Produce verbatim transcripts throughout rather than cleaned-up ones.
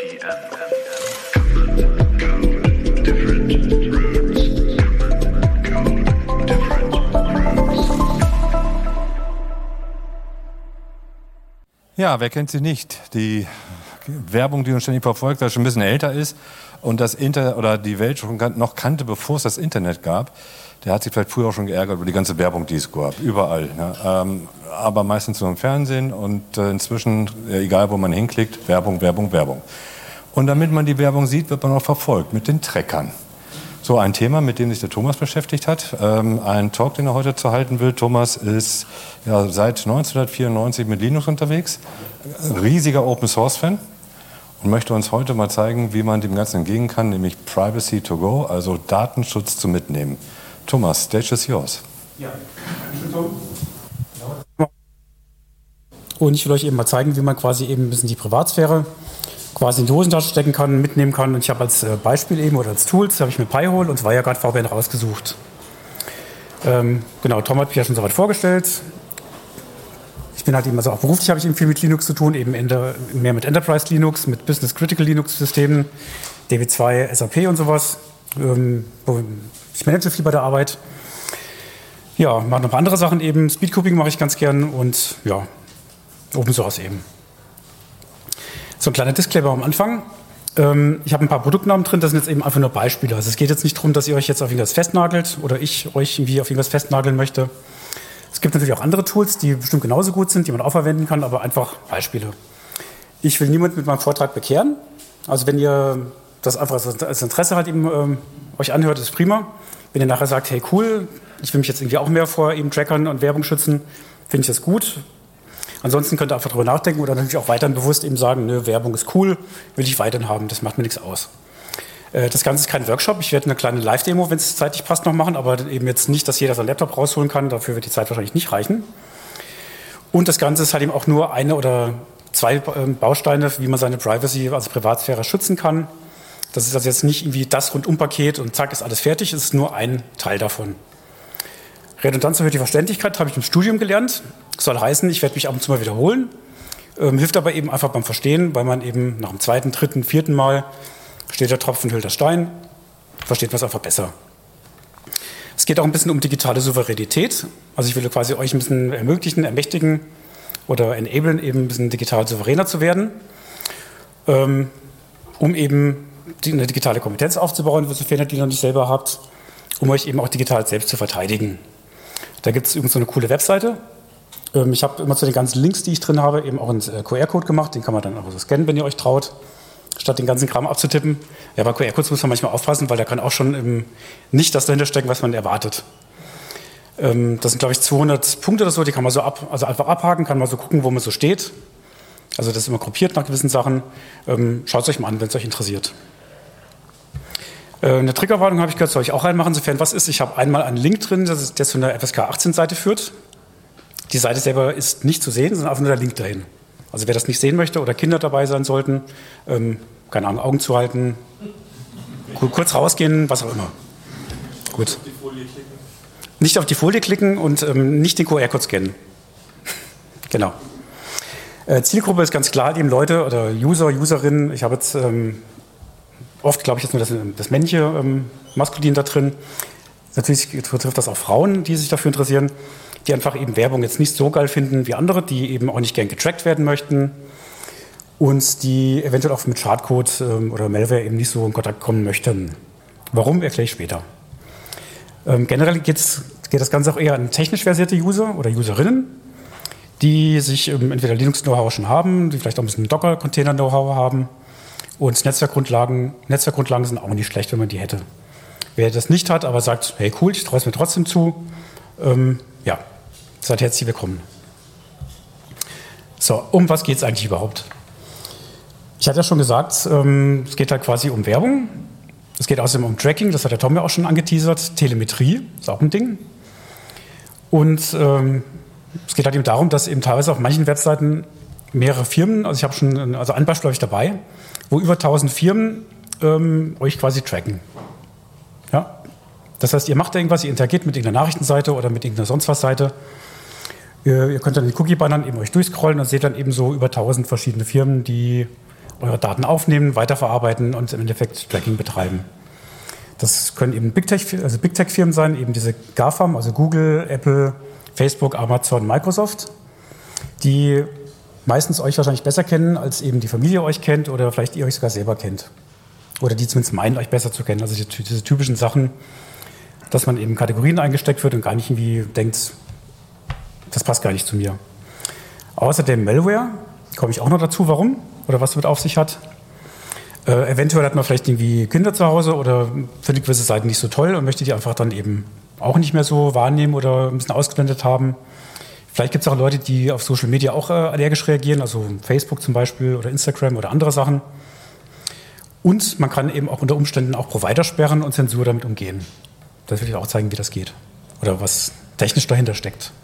Ja, wer kennt sie nicht? Die Werbung, die uns ständig verfolgt, die schon ein bisschen älter ist und das Inter oder die Welt schon noch kannte, bevor es das Internet gab, der hat sich vielleicht früher auch schon geärgert über die ganze Werbung, die es gab, überall. Ne? Ähm, aber meistens nur im Fernsehen und äh, inzwischen, äh, egal wo man hinklickt, Werbung, Werbung, Werbung. Und damit man die Werbung sieht, wird man auch verfolgt mit den Treckern. So ein Thema, mit dem sich der Thomas beschäftigt hat. Ähm, ein Talk, den er heute zu halten will. Thomas ist ja, seit neunzehnhundertvierundneunzig mit Linux unterwegs, riesiger Open-Source-Fan und möchte uns heute mal zeigen, wie man dem Ganzen entgegen kann, nämlich Privacy to go, also Datenschutz zum Mitnehmen. Thomas, stage is yours. Ja, und ich will euch eben mal zeigen, wie man quasi eben ein bisschen die Privatsphäre quasi in die Hosentasche stecken kann, mitnehmen kann. Und ich habe als Beispiel eben oder als Tools habe ich mir Pi-hole und Wirecard V P N rausgesucht. Ähm, genau, Tom hat mich ja schon soweit vorgestellt. Ich bin halt eben, also auch beruflich habe ich eben viel mit Linux zu tun, eben Ende, mehr mit Enterprise Linux, mit Business Critical Linux Systemen, D B zwei, S A P und sowas. Ähm, ich manage viel bei der Arbeit. Ja, mache noch ein paar andere Sachen eben. Speedcubing mache ich ganz gern und ja, Open Source eben. So ein kleiner Disclaimer am Anfang. Ähm, ich habe ein paar Produktnamen drin, das sind jetzt eben einfach nur Beispiele. Also es geht jetzt nicht darum, dass ihr euch jetzt auf irgendwas festnagelt oder ich euch irgendwie auf irgendwas festnageln möchte. Es gibt natürlich auch andere Tools, die bestimmt genauso gut sind, die man auch verwenden kann, aber einfach Beispiele. Ich will niemanden mit meinem Vortrag bekehren. Also wenn ihr das einfach als Interesse halt eben ähm, euch anhört, ist prima. Wenn ihr nachher sagt, hey cool, ich will mich jetzt irgendwie auch mehr vor eben Trackern und Werbung schützen, finde ich das gut. Ansonsten könnt ihr einfach drüber nachdenken oder natürlich auch weiterhin bewusst eben sagen, nö, Werbung ist cool, will ich weiterhin haben, das macht mir nichts aus. Äh, das Ganze ist kein Workshop, ich werde eine kleine Live-Demo, wenn es zeitlich passt, noch machen, aber eben jetzt nicht, dass jeder seinen Laptop rausholen kann, dafür wird die Zeit wahrscheinlich nicht reichen. Und das Ganze ist halt eben auch nur eine oder zwei Bausteine, wie man seine Privacy, also Privatsphäre schützen kann. Das ist also jetzt nicht irgendwie das Rundumpaket und zack, ist alles fertig, es ist nur ein Teil davon. Redundanz für die Verständlichkeit habe ich im Studium gelernt. Das soll heißen, ich werde mich ab und zu mal wiederholen. Ähm, hilft aber eben einfach beim Verstehen, weil man eben nach dem zweiten, dritten, vierten Mal steht der Tropfen, hüllt der Stein, versteht man es einfach besser. Es geht auch ein bisschen um digitale Souveränität. Also ich will quasi euch ein bisschen ermöglichen, ermächtigen oder enablen, eben ein bisschen digital souveräner zu werden, ähm, um eben eine digitale Kompetenz aufzubauen, sofern ihr die noch nicht selber habt, um euch eben auch digital selbst zu verteidigen. Da gibt es übrigens so eine coole Webseite. Ähm, ich habe immer zu den ganzen Links, die ich drin habe, eben auch einen äh, Q R-Code gemacht. Den kann man dann auch so scannen, wenn ihr euch traut, statt den ganzen Kram abzutippen. Ja, bei Q R-Codes muss man manchmal aufpassen, weil da kann auch schon ähm, nicht das dahinter stecken, was man erwartet. Ähm, das sind, glaube ich, zweihundert Punkte oder so, die kann man so ab, also einfach abhaken, kann man so gucken, wo man so steht. Also das ist immer gruppiert nach gewissen Sachen. Ähm, Schaut es euch mal an, wenn es euch interessiert. Eine Triggerwarnung habe ich gehört, soll ich auch reinmachen, sofern was ist. Ich habe einmal einen Link drin, der zu einer F S K achtzehn Seite führt. Die Seite selber ist nicht zu sehen, sondern einfach nur der Link dahin. Also wer das nicht sehen möchte oder Kinder dabei sein sollten, ähm, keine Ahnung, Augen zuhalten, kurz rausgehen, was auch immer. Gut. Auf die Folie klicken. Nicht auf die Folie klicken und ähm, nicht den Q R-Code scannen. Genau. Äh, Zielgruppe ist ganz klar, eben Leute oder User, Userinnen. Ich habe jetzt ähm, oft, glaube ich, jetzt nur das, das männliche ähm, Maskulin da drin. Natürlich betrifft das auch Frauen, die sich dafür interessieren, die einfach eben Werbung jetzt nicht so geil finden wie andere, die eben auch nicht gern getrackt werden möchten und die eventuell auch mit Schadcode ähm, oder Malware eben nicht so in Kontakt kommen möchten. Warum, erkläre ich später. Ähm, generell geht's, geht das Ganze auch eher an technisch versierte User oder Userinnen, die sich ähm, entweder Linux-Know-how schon haben, die vielleicht auch ein bisschen Docker-Container-Know-how haben. Und Netzwerkgrundlagen, Netzwerkgrundlagen sind auch nicht schlecht, wenn man die hätte. Wer das nicht hat, aber sagt, hey cool, ich traue es mir trotzdem zu, ähm, ja, seid herzlich willkommen. So, um was geht es eigentlich überhaupt? Ich hatte ja schon gesagt, ähm, es geht halt quasi um Werbung. Es geht außerdem um Tracking, das hat der Tom ja auch schon angeteasert. Telemetrie ist auch ein Ding. Und ähm, es geht halt eben darum, dass eben teilweise auf manchen Webseiten mehrere Firmen, also ich habe schon, also ein Beispiel habe ich dabei, wo über tausend Firmen ähm, euch quasi tracken. Ja? Das heißt, ihr macht irgendwas, ihr interagiert mit irgendeiner Nachrichtenseite oder mit irgendeiner sonst was Seite. Ihr, ihr könnt dann die Cookie-Bannern eben euch durchscrollen und seht dann eben so über tausend verschiedene Firmen, die eure Daten aufnehmen, weiterverarbeiten und im Endeffekt Tracking betreiben. Das können eben Big Tech, also Big Tech Firmen sein, eben diese GAFAM, also Google, Apple, Facebook, Amazon, Microsoft, die meistens euch wahrscheinlich besser kennen, als eben die Familie euch kennt oder vielleicht ihr euch sogar selber kennt. Oder die zumindest meinen, euch besser zu kennen. Also die, diese typischen Sachen, dass man eben Kategorien eingesteckt wird und gar nicht irgendwie denkt, das passt gar nicht zu mir. Außerdem Malware, komme ich auch noch dazu, warum oder was damit auf sich hat. Äh, eventuell hat man vielleicht irgendwie Kinder zu Hause oder findet gewisse Seiten nicht so toll und möchte die einfach dann eben auch nicht mehr so wahrnehmen oder ein bisschen ausgeblendet haben. Vielleicht gibt es auch Leute, die auf Social Media auch äh, allergisch reagieren, also Facebook zum Beispiel oder Instagram oder andere Sachen. Und man kann eben auch unter Umständen auch Provider sperren und Zensur damit umgehen. Das will ich auch zeigen, wie das geht oder was technisch dahinter steckt.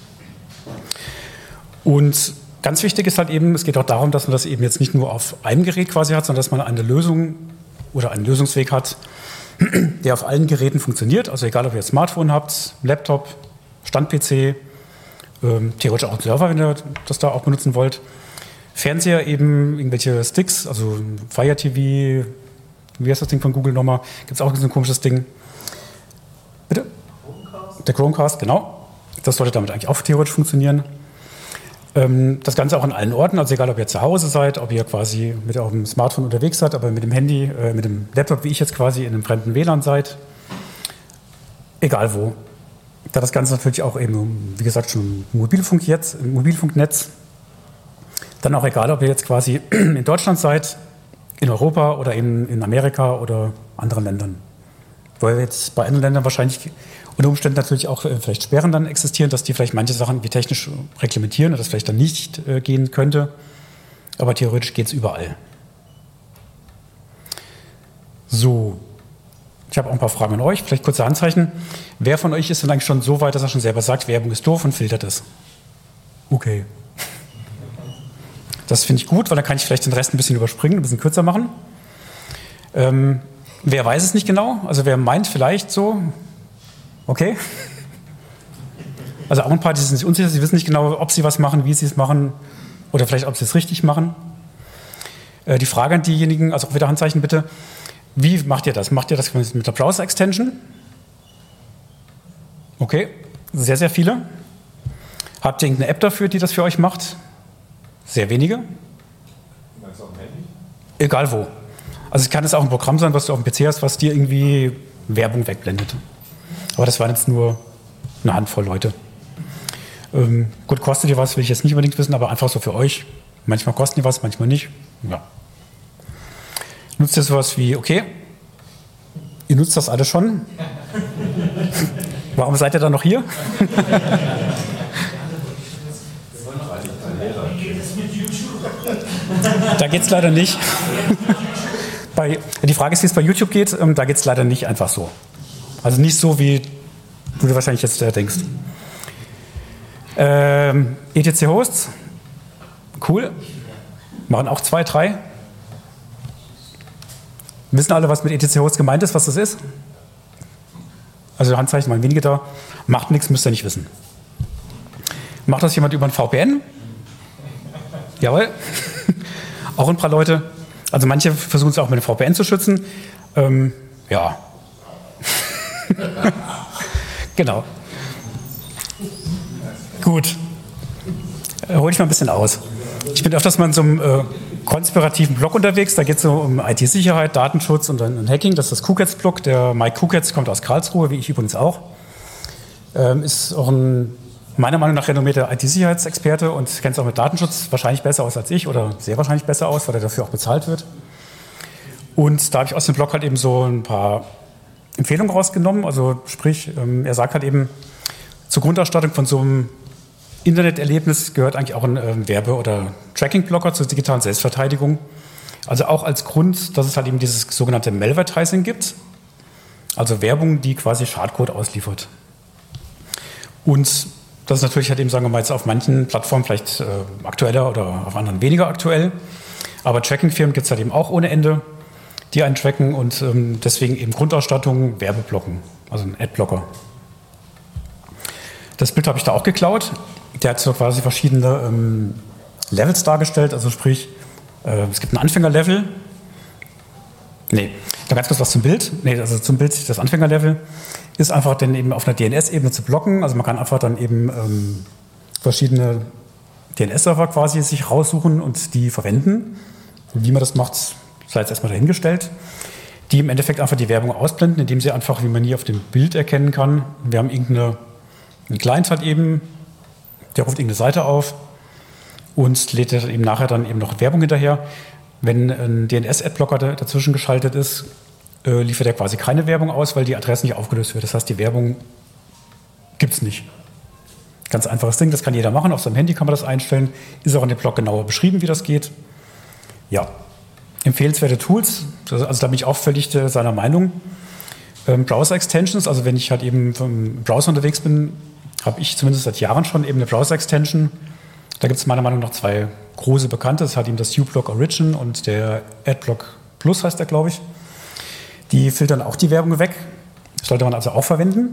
Und ganz wichtig ist halt eben, es geht auch darum, dass man das eben jetzt nicht nur auf einem Gerät quasi hat, sondern dass man eine Lösung oder einen Lösungsweg hat, der auf allen Geräten funktioniert. Also egal, ob ihr jetzt Smartphone habt, Laptop, Stand-P C, ähm, theoretisch auch einen Server, wenn ihr das da auch benutzen wollt. Fernseher eben, irgendwelche Sticks, also Fire T V, wie heißt das Ding von Google nochmal? Gibt es auch so ein komisches Ding. Bitte? Chromecast. Der Chromecast, genau. Das sollte damit eigentlich auch theoretisch funktionieren. Das Ganze auch an allen Orten, also egal, ob ihr zu Hause seid, ob ihr quasi mit eurem Smartphone unterwegs seid, aber mit dem Handy, äh, mit dem Laptop, wie ich jetzt quasi in einem fremden W L A N seid, egal wo. Da das Ganze natürlich auch eben, wie gesagt, schon Mobilfunk jetzt, im Mobilfunknetz, dann auch egal, ob ihr jetzt quasi in Deutschland seid, in Europa oder in, in Amerika oder anderen Ländern. Weil jetzt bei anderen Ländern wahrscheinlich unter Umständen natürlich auch äh, vielleicht Sperren dann existieren, dass die vielleicht manche Sachen wie technisch reglementieren oder das vielleicht dann nicht äh, gehen könnte. Aber theoretisch geht es überall. So, ich habe auch ein paar Fragen an euch, vielleicht kurze Handzeichen. Wer von euch ist denn eigentlich schon so weit, dass er schon selber sagt, Werbung ist doof und filtert es? Okay. Das finde ich gut, weil dann kann ich vielleicht den Rest ein bisschen überspringen, ein bisschen kürzer machen. Ähm, wer weiß es nicht genau? Also wer meint vielleicht so... Okay. Also auch ein paar, die sind sich unsicher, sie wissen nicht genau, ob sie was machen, wie sie es machen oder vielleicht, ob sie es richtig machen. Äh, die Frage an diejenigen, also auch wieder Handzeichen bitte, wie macht ihr das? Macht ihr das mit der Browser-Extension? Okay, sehr, sehr viele. Habt ihr irgendeine App dafür, die das für euch macht? Sehr wenige. Meinst du auf dem Handy? Egal wo. Also es kann es auch ein Programm sein, was du auf dem P C hast, was dir irgendwie Werbung wegblendet. Aber das waren jetzt nur eine Handvoll Leute. Ähm, gut, kostet ihr was, will ich jetzt nicht unbedingt wissen, aber einfach so für euch. Manchmal kosten die was, manchmal nicht. Ja. Nutzt ihr sowas wie, okay, ihr nutzt das alle schon. Warum seid ihr dann noch hier? Da geht es leider nicht. Bei, die Frage ist, wie es bei YouTube geht. Ähm, da geht es leider nicht einfach so. Also nicht so, wie du dir wahrscheinlich jetzt äh, denkst. Ähm, E T C-Hosts, cool. Machen auch zwei, drei. Wissen alle, was mit E T C-Hosts gemeint ist, was das ist? Also Handzeichen, mal wenige da. Macht nichts, müsst ihr nicht wissen. Macht das jemand über ein V P N? Jawohl. Auch ein paar Leute. Also manche versuchen es auch mit dem V P N zu schützen. Ähm, ja. Genau. Gut. Äh, hol ich mal ein bisschen aus. Ich bin öfters mal in so einem äh, konspirativen Blog unterwegs. Da geht es so um I T-Sicherheit, Datenschutz und, und Hacking. Das ist das Kuketz-Blog. Der Mike Kuketz kommt aus Karlsruhe, wie ich übrigens auch. Ähm, ist auch ein, meiner Meinung nach, renommierter I T-Sicherheitsexperte und kennt es auch mit Datenschutz wahrscheinlich besser aus als ich oder sehr wahrscheinlich besser aus, weil er dafür auch bezahlt wird. Und da habe ich aus dem Blog halt eben so ein paar Empfehlungen rausgenommen. Also sprich, ähm, er sagt halt eben, zur Grundausstattung von so einem Interneterlebnis gehört eigentlich auch ein äh, Werbe- oder Tracking-Blocker zur digitalen Selbstverteidigung. Also auch als Grund, dass es halt eben dieses sogenannte Malvertising gibt. Also Werbung, die quasi Schadcode ausliefert. Und das ist natürlich halt eben, sagen wir mal, jetzt auf manchen Plattformen vielleicht äh, aktueller oder auf anderen weniger aktuell. Aber Tracking-Firmen gibt es halt eben auch ohne Ende, die einen tracken und ähm, deswegen eben Grundausstattung, Werbeblocken, also ein Adblocker. Das Bild habe ich da auch geklaut. Der hat so quasi verschiedene ähm, Levels dargestellt, also sprich, Äh, es gibt ein Anfängerlevel. Nee, da ganz kurz was zum Bild. Nee, also zum Bild, das Anfängerlevel ist einfach dann eben auf einer D N S-Ebene zu blocken. Also man kann einfach dann eben ähm, verschiedene D N S-Server quasi sich raussuchen und die verwenden. Wie man das macht, sei jetzt erstmal dahingestellt. Die im Endeffekt einfach die Werbung ausblenden, indem sie einfach, wie man hier auf dem Bild erkennen kann, wir haben irgendeine, einen Client halt eben, der ruft irgendeine Seite auf und lädt eben nachher dann eben noch Werbung hinterher. Wenn ein D N S-Adblocker dazwischen geschaltet ist, äh, liefert er quasi keine Werbung aus, weil die Adresse nicht aufgelöst wird. Das heißt, die Werbung gibt es nicht. Ganz einfaches Ding, das kann jeder machen. Auf seinem Handy kann man das einstellen. Ist auch in dem Blog genauer beschrieben, wie das geht. Ja, empfehlenswerte Tools. Also da bin ich auch völlig äh, seiner Meinung. Ähm, Browser-Extensions, also wenn ich halt eben vom Browser unterwegs bin, habe ich zumindest seit Jahren schon eben eine Browser-Extension. Da gibt es meiner Meinung nach zwei große bekannte. Das hat eben das uBlock Origin und der Adblock Plus heißt der, glaube ich. Die filtern auch die Werbung weg. Das sollte man also auch verwenden.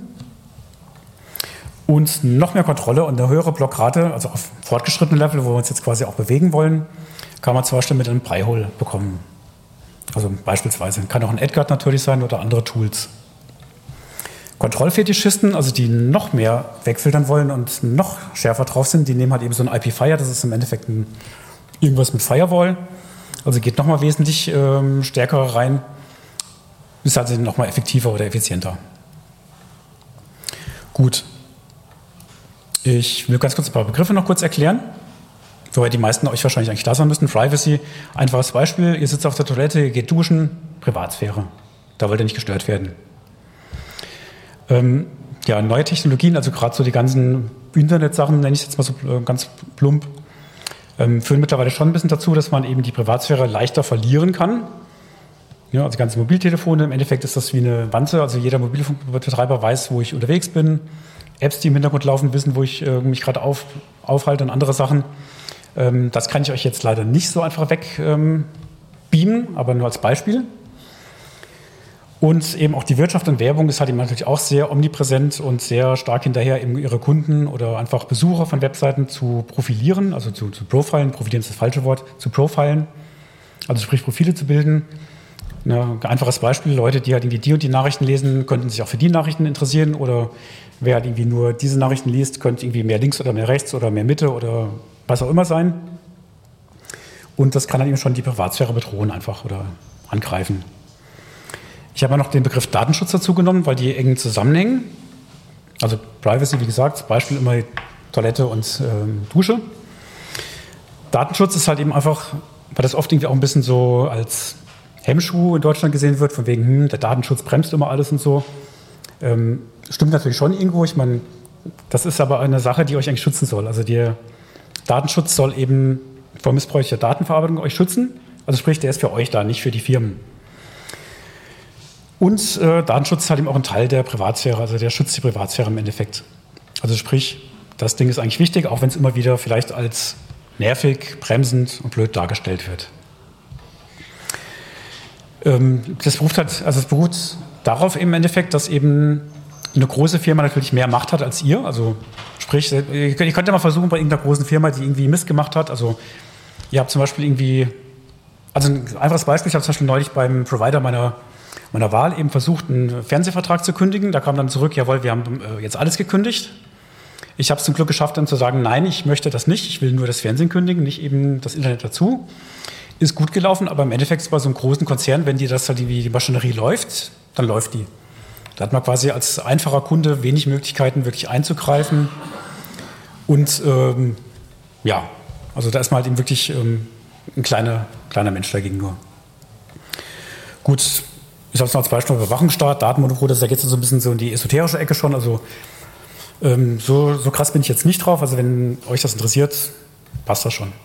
Und noch mehr Kontrolle und eine höhere Blockrate, also auf fortgeschrittenen Level, wo wir uns jetzt quasi auch bewegen wollen, kann man zum Beispiel mit einem Pi-Hole bekommen. Also beispielsweise. Kann auch ein AdGuard natürlich sein oder andere Tools. Kontrollfetischisten, also die noch mehr wegfiltern wollen und noch schärfer drauf sind, die nehmen halt eben so ein I P-Fire, das ist im Endeffekt ein, irgendwas mit Firewall. Also geht nochmal wesentlich ähm, stärker rein, ist also nochmal effektiver oder effizienter. Gut. Ich will ganz kurz ein paar Begriffe noch kurz erklären, wobei die meisten euch wahrscheinlich eigentlich da sein müssen. Privacy, einfaches Beispiel, ihr sitzt auf der Toilette, ihr geht duschen, Privatsphäre. Da wollt ihr nicht gestört werden. Ähm, ja, neue Technologien, also gerade so die ganzen Internetsachen, nenne ich es jetzt mal so äh, ganz plump, ähm, führen mittlerweile schon ein bisschen dazu, dass man eben die Privatsphäre leichter verlieren kann. Ja, also ganze Mobiltelefone, im Endeffekt ist das wie eine Wanze, also jeder Mobilfunkbetreiber weiß, wo ich unterwegs bin. Apps, die im Hintergrund laufen, wissen, wo ich äh, mich gerade auf, aufhalte und andere Sachen. Ähm, das kann ich euch jetzt leider nicht so einfach wegbeamen, ähm, aber nur als Beispiel. Und eben auch die Wirtschaft und Werbung ist halt eben natürlich auch sehr omnipräsent und sehr stark hinterher, eben ihre Kunden oder einfach Besucher von Webseiten zu profilieren, also zu, zu profilen. Profilieren ist das falsche Wort, zu profilen, also sprich Profile zu bilden. Ein einfaches Beispiel, Leute, die halt irgendwie die und die Nachrichten lesen, könnten sich auch für die Nachrichten interessieren, oder wer halt irgendwie nur diese Nachrichten liest, könnte irgendwie mehr links oder mehr rechts oder mehr Mitte oder was auch immer sein. Und das kann dann eben schon die Privatsphäre bedrohen einfach oder angreifen. Ich habe ja noch den Begriff Datenschutz dazu genommen, weil die eng zusammenhängen. Also Privacy, wie gesagt, Beispiel immer Toilette und ähm, Dusche. Datenschutz ist halt eben einfach, weil das oft irgendwie auch ein bisschen so als Hemmschuh in Deutschland gesehen wird, von wegen, hm, der Datenschutz bremst immer alles und so. Ähm, stimmt natürlich schon irgendwo. Ich meine, das ist aber eine Sache, die euch eigentlich schützen soll. Also der Datenschutz soll eben vor missbräuchlicher Datenverarbeitung euch schützen. Also sprich, der ist für euch da, nicht für die Firmen. Und äh, Datenschutz ist halt eben auch ein Teil der Privatsphäre, also der schützt die Privatsphäre im Endeffekt. Also sprich, das Ding ist eigentlich wichtig, auch wenn es immer wieder vielleicht als nervig, bremsend und blöd dargestellt wird. Ähm, das beruht halt, also es beruht darauf im Endeffekt, dass eben eine große Firma natürlich mehr Macht hat als ihr. Also sprich, ihr könnt, ihr könnt ja mal versuchen, bei irgendeiner großen Firma, die irgendwie Mist gemacht hat, also ihr habt zum Beispiel irgendwie, also ein einfaches Beispiel, ich habe zum Beispiel neulich beim Provider meiner meiner Wahl eben versucht, einen Fernsehvertrag zu kündigen. Da kam dann zurück, jawohl, wir haben äh, jetzt alles gekündigt. Ich habe es zum Glück geschafft, dann zu sagen, nein, ich möchte das nicht. Ich will nur das Fernsehen kündigen, nicht eben das Internet dazu. Ist gut gelaufen, aber im Endeffekt ist bei so einem großen Konzern, wenn die das halt wie die Maschinerie läuft, dann läuft die. Da hat man quasi als einfacher Kunde wenig Möglichkeiten, wirklich einzugreifen. Und ähm, ja, also da ist man halt eben wirklich ähm, ein kleiner, kleiner Mensch dagegen nur. Gut. Ich habe es noch als Beispiel Überwachungsstaat, Datenmonopol, das ist ja jetzt so ein bisschen so in die esoterische Ecke schon. Also ähm, so, so krass bin ich jetzt nicht drauf. Also wenn euch das interessiert, passt das schon.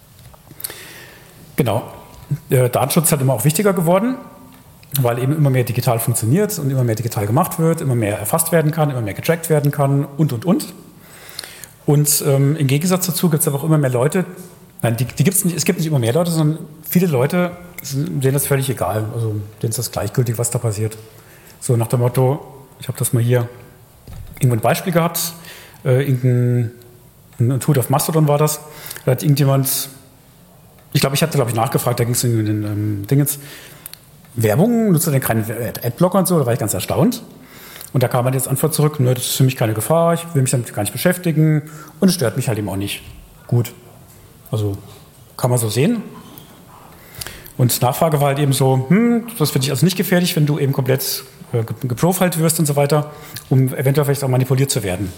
Genau. Der Datenschutz ist halt immer auch wichtiger geworden, weil eben immer mehr digital funktioniert und immer mehr digital gemacht wird, immer mehr erfasst werden kann, immer mehr getrackt werden kann und, und, und. Und ähm, im Gegensatz dazu gibt es aber auch immer mehr Leute, nein, die, die gibt's nicht, es gibt nicht immer mehr Leute, sondern viele Leute, denen ist völlig egal, also denen ist das gleichgültig, was da passiert. So nach dem Motto, ich habe das mal hier irgendwo ein Beispiel gehabt, äh, irgendein ein Tweet auf Mastodon war das, da hat irgendjemand ich glaube, ich hatte, glaube ich, nachgefragt, da ging es um den ähm, Ding jetzt. Werbung, nutzt du denn keinen Adblocker und so? Da war ich ganz erstaunt. Und da kam halt jetzt Antwort zurück, ne, das ist für mich keine Gefahr, ich will mich damit gar nicht beschäftigen und es stört mich halt eben auch nicht. Gut. Also kann man so sehen. Und Nachfrage war halt eben so, hm, das finde ich also nicht gefährlich, wenn du eben komplett äh, geprofiled wirst und so weiter, um eventuell vielleicht auch manipuliert zu werden.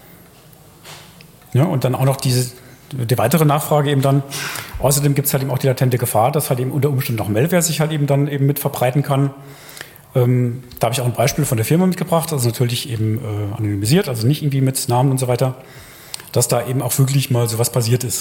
Ja, und dann auch noch diese, die weitere Nachfrage eben dann, außerdem gibt es halt eben auch die latente Gefahr, dass halt eben unter Umständen noch Malware sich halt eben dann eben mit verbreiten kann. Ähm, da habe ich auch ein Beispiel von der Firma mitgebracht, also natürlich eben äh, anonymisiert, also nicht irgendwie mit Namen und so weiter, dass da eben auch wirklich mal sowas passiert ist.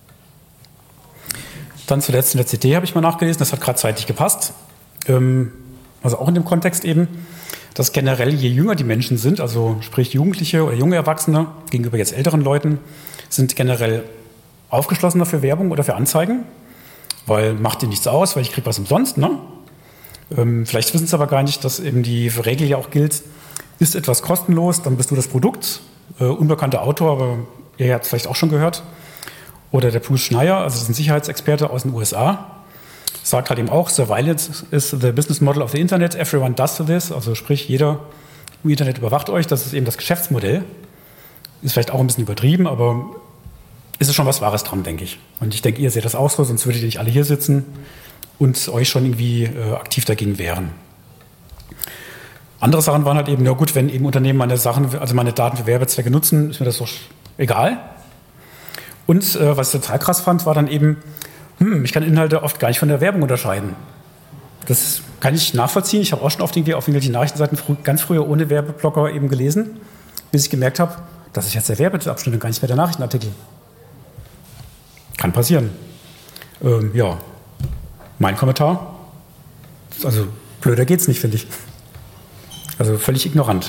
Dann zuletzt in der C T habe ich mal nachgelesen, das hat gerade zeitlich gepasst, ähm, also auch in dem Kontext eben, dass generell je jünger die Menschen sind, also sprich Jugendliche oder junge Erwachsene gegenüber jetzt älteren Leuten, sind generell aufgeschlossener für Werbung oder für Anzeigen, weil macht dir nichts aus, weil ich kriege was umsonst, ne? Ähm, vielleicht wissen Sie aber gar nicht, dass eben die Regel ja auch gilt, ist etwas kostenlos, dann bist du das Produkt. Äh, unbekannter Autor, aber ihr habt es vielleicht auch schon gehört. Oder der Bruce Schneier, also das ist ein Sicherheitsexperte aus den U S A, sagt halt eben auch, Surveillance is the business model of the Internet, everyone does this, also sprich, jeder im Internet überwacht euch, das ist eben das Geschäftsmodell. Ist vielleicht auch ein bisschen übertrieben, aber ist es schon was Wahres dran, denke ich. Und ich denke, ihr seht das auch so, sonst würdet ihr nicht alle hier sitzen und euch schon irgendwie äh, aktiv dagegen wehren. Andere Sachen waren halt eben, na gut, wenn eben Unternehmen meine Sachen, also meine Daten für Werbezwecke nutzen, ist mir das doch egal. Und äh, was ich total krass fand, war dann eben, hm, ich kann Inhalte oft gar nicht von der Werbung unterscheiden. Das kann ich nachvollziehen. Ich habe auch schon oft irgendwie auf irgendwelchen Nachrichtenseiten frü- ganz früher ohne Werbeblocker eben gelesen, bis ich gemerkt habe, das ist jetzt der Werbeabschnitt und gar nicht mehr der Nachrichtenartikel. Kann passieren. Ähm, ja. Mein Kommentar, also blöder geht's nicht, finde ich. Also völlig ignorant.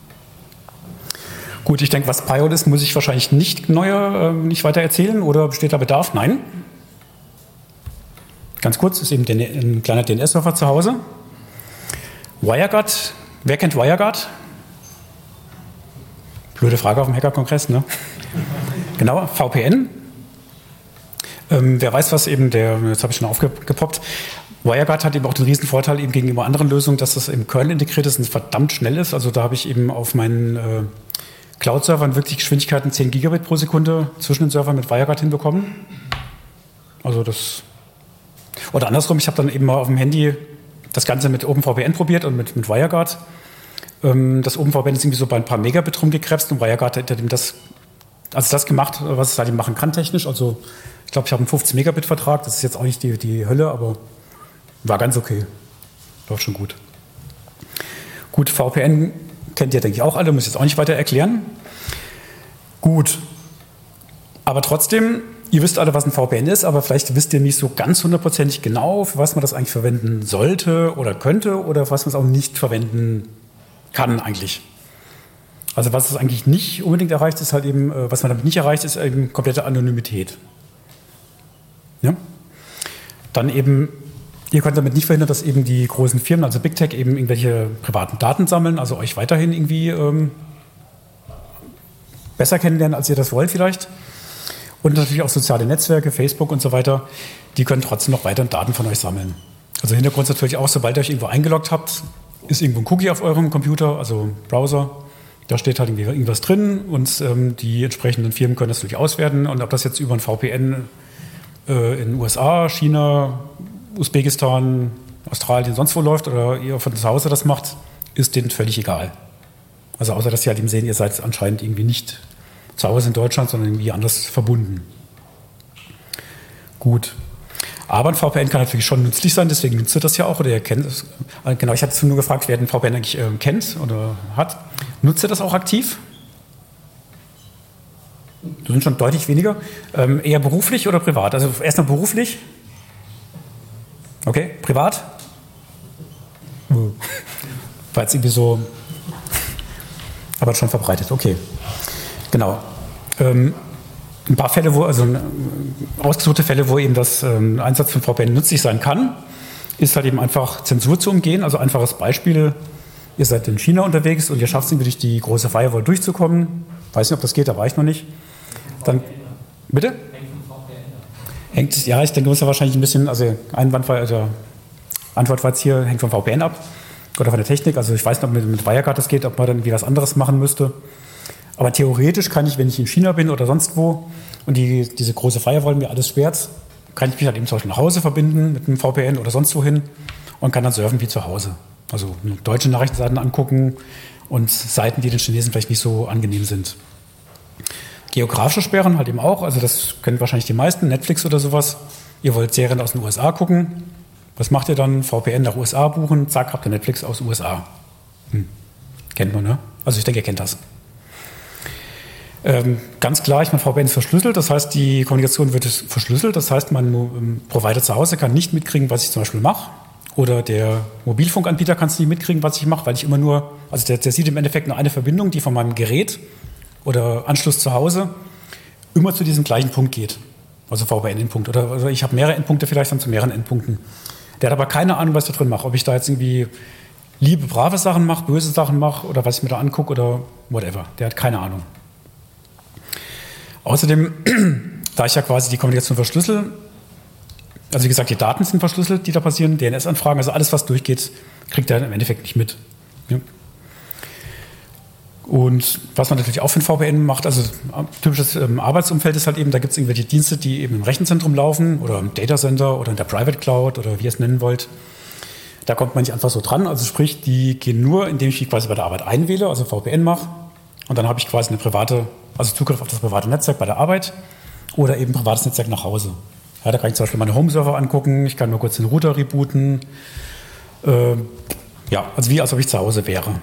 Gut, ich denke, was Pi-hole ist, muss ich wahrscheinlich nicht neuer, äh, nicht weiter erzählen oder besteht da Bedarf? Nein. Ganz kurz, ist eben ein kleiner D N S-Server zu Hause. WireGuard, wer kennt WireGuard? Blöde Frage auf dem Hacker-Kongress, ne? Genau, V P N. Ähm, wer weiß, was eben der, jetzt habe ich schon aufgepoppt, WireGuard hat eben auch den riesen Vorteil eben gegenüber anderen Lösungen, dass das im Kernel integriert ist und verdammt schnell ist. Also da habe ich eben auf meinen äh, Cloud-Servern wirklich Geschwindigkeiten zehn Gigabit pro Sekunde zwischen den Servern mit WireGuard hinbekommen. Also das, oder andersrum, ich habe dann eben mal auf dem Handy das Ganze mit OpenVPN probiert und mit, mit WireGuard. Ähm, das OpenVPN ist irgendwie so bei ein paar Megabit rumgekrebst und WireGuard hat eben das, also das gemacht, was es halt eben machen kann technisch. Also ich glaube, ich habe einen fünfzehn Megabit Vertrag, das ist jetzt auch nicht die, die Hölle, aber war ganz okay. Läuft schon gut. Gut, V P N kennt ihr, denke ich, auch alle, muss ich jetzt auch nicht weiter erklären. Gut. Aber trotzdem, ihr wisst alle, was ein V P N ist, aber vielleicht wisst ihr nicht so ganz hundertprozentig genau, für was man das eigentlich verwenden sollte oder könnte oder für was man es auch nicht verwenden kann eigentlich. Also was es eigentlich nicht unbedingt erreicht, ist halt eben, was man damit nicht erreicht, ist eben komplette Anonymität. Ja? Dann eben, ihr könnt damit nicht verhindern, dass eben die großen Firmen, also Big Tech, eben irgendwelche privaten Daten sammeln, also euch weiterhin irgendwie ähm, besser kennenlernen, als ihr das wollt vielleicht. Und natürlich auch soziale Netzwerke, Facebook und so weiter, die können trotzdem noch weiter Daten von euch sammeln. Also Hintergrund ist natürlich auch, sobald ihr euch irgendwo eingeloggt habt, ist irgendwo ein Cookie auf eurem Computer, also Browser. Da steht halt irgendwie irgendwas drin und ähm, die entsprechenden Firmen können das natürlich auswerten. Und ob das jetzt über ein V P N äh, in den U S A, China, Usbekistan, Australien, sonst wo läuft oder ihr von zu Hause das macht, ist denen völlig egal. Also außer, dass sie halt eben sehen, ihr seid anscheinend irgendwie nicht zu Hause in Deutschland, sondern irgendwie anders verbunden. Gut. Aber ein V P N kann natürlich schon nützlich sein, deswegen nutzt ihr das ja auch. Oder ihr kennt es. Genau, ich hatte nur gefragt, wer den V P N eigentlich äh, kennt oder hat. Nutzt ihr das auch aktiv? Das sind schon deutlich weniger. Ähm, eher beruflich oder privat? Also erstmal beruflich. Okay, privat? War jetzt irgendwie so, aber schon verbreitet. Okay, genau. Ähm, ein paar Fälle, wo, also ausgesuchte Fälle, wo eben das ähm, Einsatz von V P N nützlich sein kann, ist halt eben einfach Zensur zu umgehen. Also einfaches Beispiel, ihr seid in China unterwegs und ihr schafft es irgendwie durch die große Firewall durchzukommen. Weiß nicht, ob das geht, da war ich noch nicht. Dann, bitte? Hängt, ja, ich denke, muss ja wahrscheinlich ein bisschen, also Einwand war, also Antwort war jetzt hier, hängt vom V P N ab oder von der Technik. Also ich weiß nicht, ob mit, mit Wirecard das geht, ob man dann irgendwie was anderes machen müsste. Aber theoretisch kann ich, wenn ich in China bin oder sonst wo und die, diese große Firewall mir alles sperrt, kann ich mich halt eben zum Beispiel nach Hause verbinden mit einem V P N oder sonst wohin und kann dann surfen wie zu Hause. Also deutsche Nachrichtenseiten angucken und Seiten, die den Chinesen vielleicht nicht so angenehm sind. Geografische Sperren halt eben auch, also das kennen wahrscheinlich die meisten, Netflix oder sowas. Ihr wollt Serien aus den U S A gucken, was macht ihr dann? V P N nach U S A buchen, zack, habt ihr Netflix aus U S A. Hm. Kennt man, ne? Also ich denke, ihr kennt das. Ähm, ganz klar, ich meine, V P N ist verschlüsselt, das heißt, die Kommunikation wird verschlüsselt, das heißt, mein ähm, Provider zu Hause kann nicht mitkriegen, was ich zum Beispiel mache. Oder der Mobilfunkanbieter kann es nicht mitkriegen, was ich mache, weil ich immer nur, also der, der sieht im Endeffekt nur eine Verbindung, die von meinem Gerät oder Anschluss zu Hause immer zu diesem gleichen Punkt geht. Also V P N-Endpunkt. Oder also ich habe mehrere Endpunkte vielleicht dann zu mehreren Endpunkten. Der hat aber keine Ahnung, was ich da drin mache. Ob ich da jetzt irgendwie liebe, brave Sachen mache, böse Sachen mache oder was ich mir da angucke oder whatever. Der hat keine Ahnung. Außerdem, da ich ja quasi die Kommunikation verschlüssel, also wie gesagt, die Daten sind verschlüsselt, die da passieren, D N S-Anfragen, also alles, was durchgeht, kriegt er im Endeffekt nicht mit. Ja. Und was man natürlich auch für ein V P N macht, also typisches ähm, Arbeitsumfeld ist halt eben, da gibt es irgendwelche Dienste, die eben im Rechenzentrum laufen oder im Datacenter oder in der Private Cloud oder wie ihr es nennen wollt. Da kommt man nicht einfach so dran, also sprich, die gehen nur, indem ich mich quasi bei der Arbeit einwähle, also V P N mache und dann habe ich quasi eine private, also Zugriff auf das private Netzwerk bei der Arbeit oder eben privates Netzwerk nach Hause. Ja, da kann ich zum Beispiel meine Home-Server angucken, ich kann nur kurz den Router rebooten. Äh, ja, also wie als ob ich zu Hause wäre.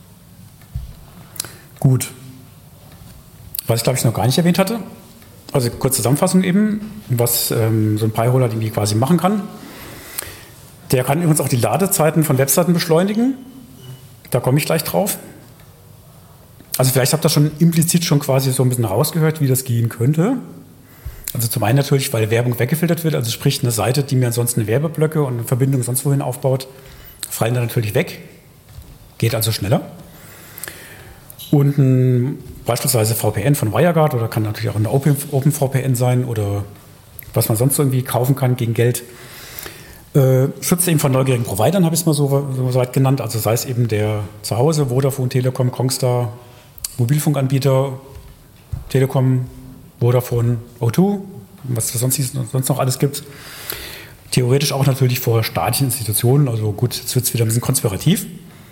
Gut. Was ich glaube ich noch gar nicht erwähnt hatte, also kurze Zusammenfassung eben, was ähm, so ein Pi-Hole irgendwie quasi machen kann. Der kann übrigens auch die Ladezeiten von Webseiten beschleunigen. Da komme ich gleich drauf. Also vielleicht habt ihr schon implizit schon quasi so ein bisschen rausgehört, wie das gehen könnte. Also zum einen natürlich, weil Werbung weggefiltert wird, also sprich eine Seite, die mir ansonsten Werbeblöcke und eine Verbindung sonst wohin aufbaut, fallen dann natürlich weg. Geht also schneller. Und ein, beispielsweise V P N von WireGuard oder kann natürlich auch ein Open, OpenVPN sein oder was man sonst irgendwie kaufen kann gegen Geld. Äh, schützt eben von neugierigen Providern, habe ich es mal so, so weit genannt. Also sei es eben der zu Hause, Vodafone, Telekom, Kongstar, Mobilfunkanbieter, Telekom, Vodafone, O zwei, was es sonst, sonst noch alles gibt. Theoretisch auch natürlich vor staatlichen Institutionen. Also gut, jetzt wird es wieder ein bisschen konspirativ.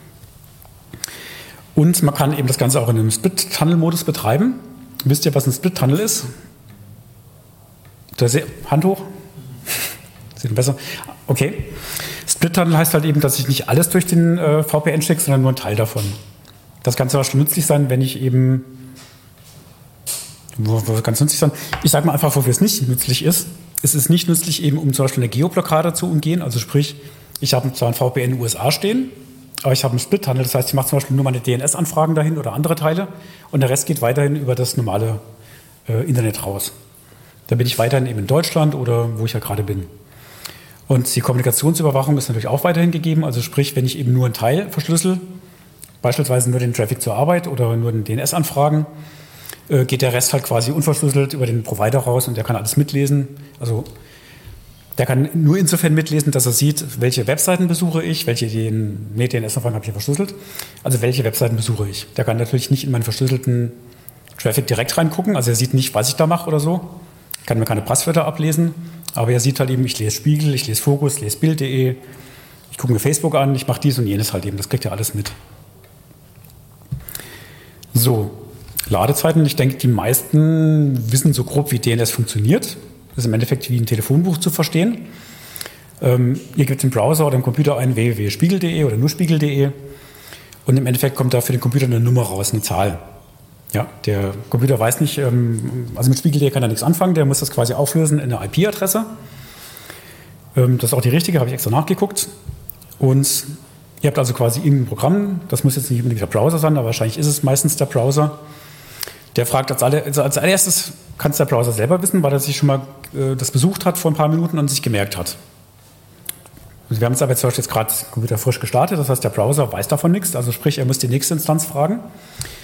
Und man kann eben das Ganze auch in einem Split-Tunnel-Modus betreiben. Wisst ihr, was ein Split-Tunnel ist? Hand hoch? Sieht besser. Okay. Split-Tunnel heißt halt eben, dass ich nicht alles durch den äh, V P N schicke, sondern nur einen Teil davon. Das kann zum Beispiel nützlich sein, wenn ich eben Wo, wo kann es nützlich sein? Ich sage mal einfach, wofür es nicht nützlich ist. Es ist nicht nützlich, eben um zum Beispiel eine Geoblockade zu umgehen. Also sprich, ich habe zwar ein V P N in den U S A stehen, aber ich habe einen Split-Tunnel. Das heißt, ich mache zum Beispiel nur meine D N S-Anfragen dahin oder andere Teile und der Rest geht weiterhin über das normale äh, Internet raus. Da bin ich weiterhin eben in Deutschland oder wo ich ja gerade bin. Und die Kommunikationsüberwachung ist natürlich auch weiterhin gegeben. Also sprich, wenn ich eben nur einen Teil verschlüssel, beispielsweise nur den Traffic zur Arbeit oder nur den D N S-Anfragen, geht der Rest halt quasi unverschlüsselt über den Provider raus und der kann alles mitlesen. Also der kann nur insofern mitlesen, dass er sieht, welche Webseiten besuche ich, welche den, nee, D N S-Anfragen habe ich ja verschlüsselt, also welche Webseiten besuche ich. Der kann natürlich nicht in meinen verschlüsselten Traffic direkt reingucken, also er sieht nicht, was ich da mache oder so, kann mir keine Passwörter ablesen, aber er sieht halt eben, ich lese Spiegel, ich lese Focus, ich lese Bild punkt de, ich gucke mir Facebook an, ich mache dies und jenes halt eben, das kriegt er alles mit. So. Ladezeiten, ich denke, die meisten wissen so grob, wie D N S funktioniert. Das ist im Endeffekt wie ein Telefonbuch zu verstehen. Ähm, ihr gebt im Browser oder im Computer ein w w w punkt spiegel punkt de oder nur spiegel punkt de und im Endeffekt kommt da für den Computer eine Nummer raus, eine Zahl. Ja, der Computer weiß nicht, ähm, also mit spiegel punkt de kann er nichts anfangen, der muss das quasi auflösen in eine I P-Adresse. Ähm, das ist auch die richtige, habe ich extra nachgeguckt. Und ihr habt also quasi irgendein Programm, das muss jetzt nicht unbedingt der Browser sein, aber wahrscheinlich ist es meistens der Browser. Der fragt als, alle, also als allererstes, kann es der Browser selber wissen, weil er sich schon mal äh, das besucht hat vor ein paar Minuten und sich gemerkt hat. Also wir haben es aber zum Beispiel jetzt gerade Computer frisch gestartet, das heißt, der Browser weiß davon nichts, also sprich, er muss die nächste Instanz fragen.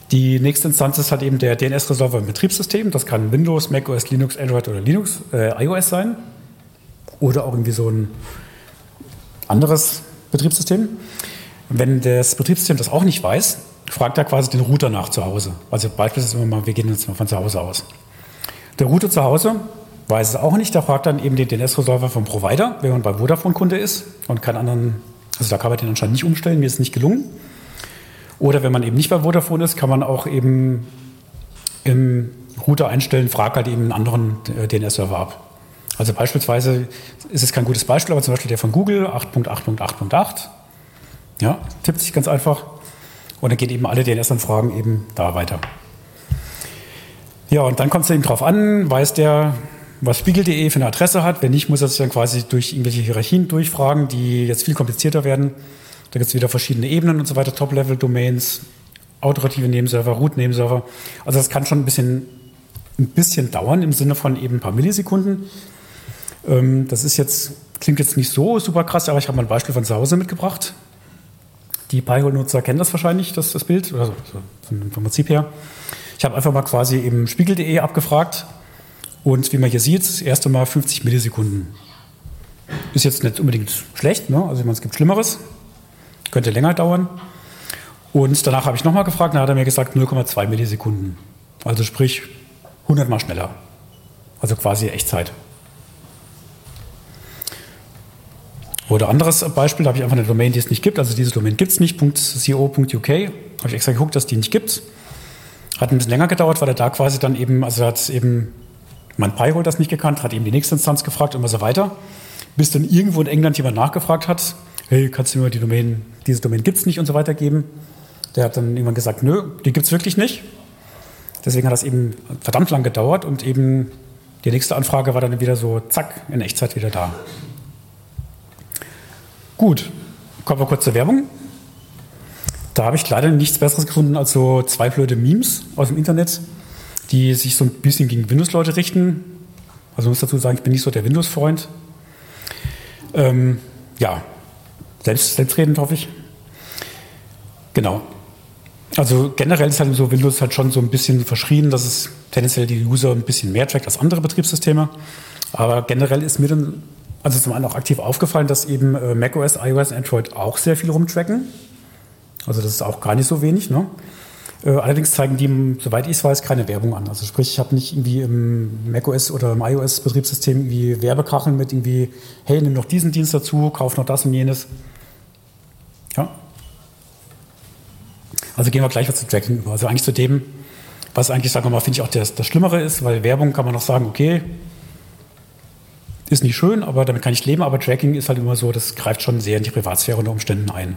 Die nächste Instanz ist halt eben der D N S-Resolver im Betriebssystem. Das kann Windows, macOS, Linux, Android oder Linux, äh, iOS sein. Oder auch irgendwie so ein anderes Betriebssystem. Wenn das Betriebssystem das auch nicht weiß, fragt er quasi den Router nach zu Hause. Also beispielsweise immer mal, wir gehen jetzt mal von zu Hause aus. Der Router zu Hause weiß es auch nicht, der fragt dann eben den D N S-Resolver vom Provider, wenn man bei Vodafone-Kunde ist und keinen anderen, also da kann man den anscheinend nicht umstellen, mir ist es nicht gelungen. Oder wenn man eben nicht bei Vodafone ist, kann man auch eben im Router einstellen, fragt halt eben einen anderen D N S-Server ab. Also beispielsweise ist es kein gutes Beispiel, aber zum Beispiel der von Google, acht Punkt acht Punkt acht Punkt acht. Ja, tippt sich ganz einfach. Und dann gehen eben alle D N S-Anfragen eben da weiter. Ja, und dann kommt es eben drauf an, weiß der, was Spiegel Punkt de für eine Adresse hat. Wenn nicht, muss er sich dann quasi durch irgendwelche Hierarchien durchfragen, die jetzt viel komplizierter werden. Da gibt es wieder verschiedene Ebenen und so weiter, Top-Level-Domains, autoritative Nebenserver, Root-Nebenserver. Also das kann schon ein bisschen, ein bisschen dauern im Sinne von eben ein paar Millisekunden. Ähm, das ist jetzt, klingt jetzt nicht so super krass, aber ich habe mal ein Beispiel von zu Hause mitgebracht. Die Pi-Hole-Nutzer kennen das wahrscheinlich, das, das Bild, oder so, vom Prinzip her. Ich habe einfach mal quasi eben Spiegel Punkt de abgefragt und wie man hier sieht, das erste Mal fünfzig Millisekunden. Ist jetzt nicht unbedingt schlecht, ne? Also es gibt Schlimmeres. Könnte länger dauern. Und danach habe ich nochmal gefragt, dann hat er mir gesagt null Komma zwei Millisekunden. Also sprich hundert Mal schneller. Also quasi Echtzeit. Oder anderes Beispiel, da habe ich einfach eine Domain, die es nicht gibt. Also diese Domain gibt es nicht, .co Punkt uk. Habe ich extra geguckt, dass die nicht gibt. Hat ein bisschen länger gedauert, weil er da quasi dann eben, also hat eben mein Pi-Hole das nicht gekannt, hat eben die nächste Instanz gefragt und immer so weiter. Bis dann irgendwo in England jemand nachgefragt hat, hey, kannst du mir die Domain, diese Domain gibt es nicht und so weiter geben. Der hat dann irgendwann gesagt, nö, die gibt es wirklich nicht. Deswegen hat das eben verdammt lang gedauert und eben die nächste Anfrage war dann wieder so, zack, in Echtzeit wieder da. Gut, kommen wir kurz zur Werbung. Da habe ich leider nichts Besseres gefunden als so zwei blöde Memes aus dem Internet, die sich so ein bisschen gegen Windows-Leute richten. Also ich muss dazu sagen, ich bin nicht so der Windows-Freund. Ähm, ja, Selbst, selbstredend, hoffe ich. Genau. Also generell ist halt so Windows halt schon so ein bisschen verschrien, dass es tendenziell die User ein bisschen mehr trackt als andere Betriebssysteme. Aber generell ist mir dann, also zum einen auch aktiv aufgefallen, dass eben äh, macOS, iOS, Android auch sehr viel rumtracken. Also das ist auch gar nicht so wenig, ne? Äh, allerdings zeigen die, soweit ich es weiß, keine Werbung an. Also sprich, ich habe nicht irgendwie im macOS oder im iOS-Betriebssystem irgendwie Werbekacheln mit irgendwie, hey, nimm noch diesen Dienst dazu, kauf noch das und jenes. Ja. Also gehen wir gleich zu Tracking über. Also eigentlich zu dem, was eigentlich, sagen wir mal, finde ich auch das, das Schlimmere ist, weil Werbung kann man noch sagen, okay, ist nicht schön, aber damit kann ich leben, aber Tracking ist halt immer so, das greift schon sehr in die Privatsphäre unter Umständen ein.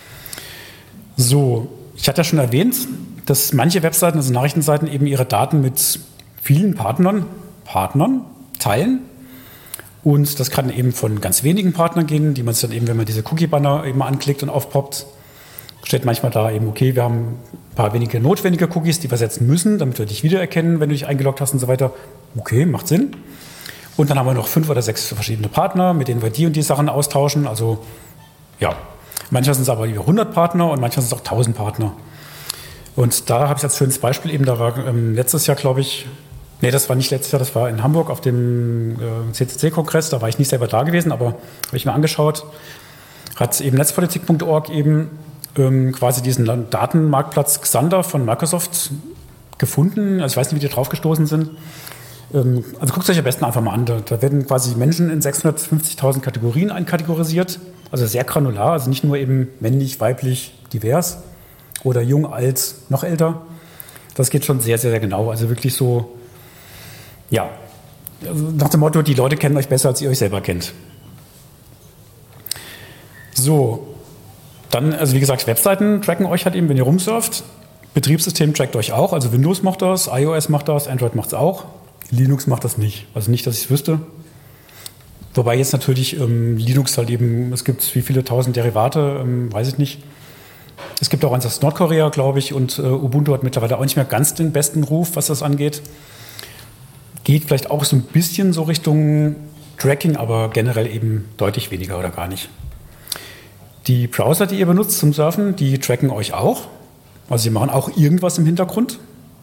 So, ich hatte ja schon erwähnt, dass manche Webseiten, also Nachrichtenseiten, eben ihre Daten mit vielen Partnern, Partnern teilen. Und das kann eben von ganz wenigen Partnern gehen, die man sich dann eben, wenn man diese Cookie-Banner eben anklickt und aufpoppt, steht manchmal da eben, okay, wir haben ein paar wenige notwendige Cookies, die wir setzen müssen, damit wir dich wiedererkennen, wenn du dich eingeloggt hast und so weiter. Okay, macht Sinn. Und dann haben wir noch fünf oder sechs verschiedene Partner, mit denen wir die und die Sachen austauschen. Also, ja. Manchmal sind es aber über hundert Partner und manchmal sind es auch tausend Partner. Und da habe ich als schönes Beispiel eben, da war ähm, letztes Jahr, glaube ich, nee, das war nicht letztes Jahr, das war in Hamburg auf dem äh, C C C-Kongress, da war ich nicht selber da gewesen, aber habe ich mir angeschaut, hat eben netzpolitik Punkt org eben ähm, quasi diesen Datenmarktplatz Xander von Microsoft gefunden. Also ich weiß nicht, wie die drauf gestoßen sind. Ähm, also guckt euch am besten einfach mal an. Da, da werden quasi Menschen in sechshundertfünfzigtausend Kategorien einkategorisiert. Also sehr granular, also nicht nur eben männlich, weiblich, divers oder jung, alt, noch älter. Das geht schon sehr, sehr, sehr genau. Also wirklich so, ja, nach dem Motto, die Leute kennen euch besser, als ihr euch selber kennt. So, dann, also wie gesagt, Webseiten tracken euch halt eben, wenn ihr rumsurft. Betriebssystem trackt euch auch, also Windows macht das, iOS macht das, Android macht es auch. Linux macht das nicht, also nicht, dass ich es wüsste. Wobei jetzt natürlich ähm, Linux halt eben, es gibt wie viele tausend Derivate, ähm, weiß ich nicht. Es gibt auch eins aus Nordkorea, glaube ich, und äh, Ubuntu hat mittlerweile auch nicht mehr ganz den besten Ruf, was das angeht. Geht vielleicht auch so ein bisschen so Richtung Tracking, aber generell eben deutlich weniger oder gar nicht. Die Browser, die ihr benutzt zum Surfen, die tracken euch auch. Also sie machen auch irgendwas im Hintergrund.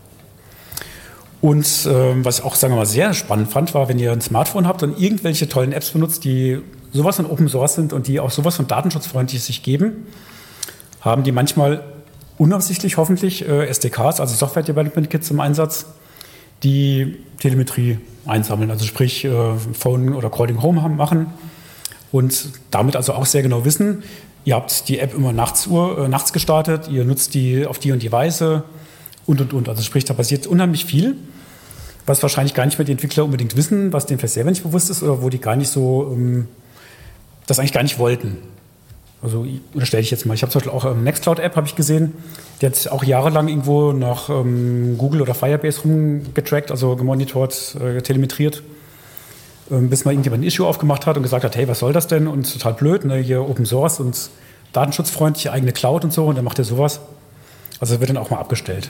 Und äh, was ich auch, sagen wir mal, sehr spannend fand, war, wenn ihr ein Smartphone habt und irgendwelche tollen Apps benutzt, die sowas von Open Source sind und die auch sowas von datenschutzfreundlich sich geben, haben die manchmal unabsichtlich hoffentlich äh, S D Ks, also Software Development Kits im Einsatz, die Telemetrie einsammeln, also sprich äh, Phone oder Calling Home haben, machen und damit also auch sehr genau wissen, ihr habt die App immer nachts, Uhr, äh, nachts gestartet, ihr nutzt die auf die und die Weise und, und, und. Also sprich, da passiert unheimlich viel, was wahrscheinlich gar nicht mehr die Entwickler unbedingt wissen, was denen vielleicht selber nicht bewusst ist oder wo die gar nicht so, ähm, das eigentlich gar nicht wollten. Also unterstelle ich jetzt mal. Ich habe zum Beispiel auch eine Nextcloud-App, habe ich gesehen, die hat auch jahrelang irgendwo nach ähm, Google oder Firebase rumgetrackt, also gemonitort, äh, telemetriert, ähm, bis mal irgendjemand ein Issue aufgemacht hat und gesagt hat, hey, was soll das denn? Und total blöd, ne? Hier Open Source und datenschutzfreundliche eigene Cloud und so, und dann macht er sowas. Also wird dann auch mal abgestellt.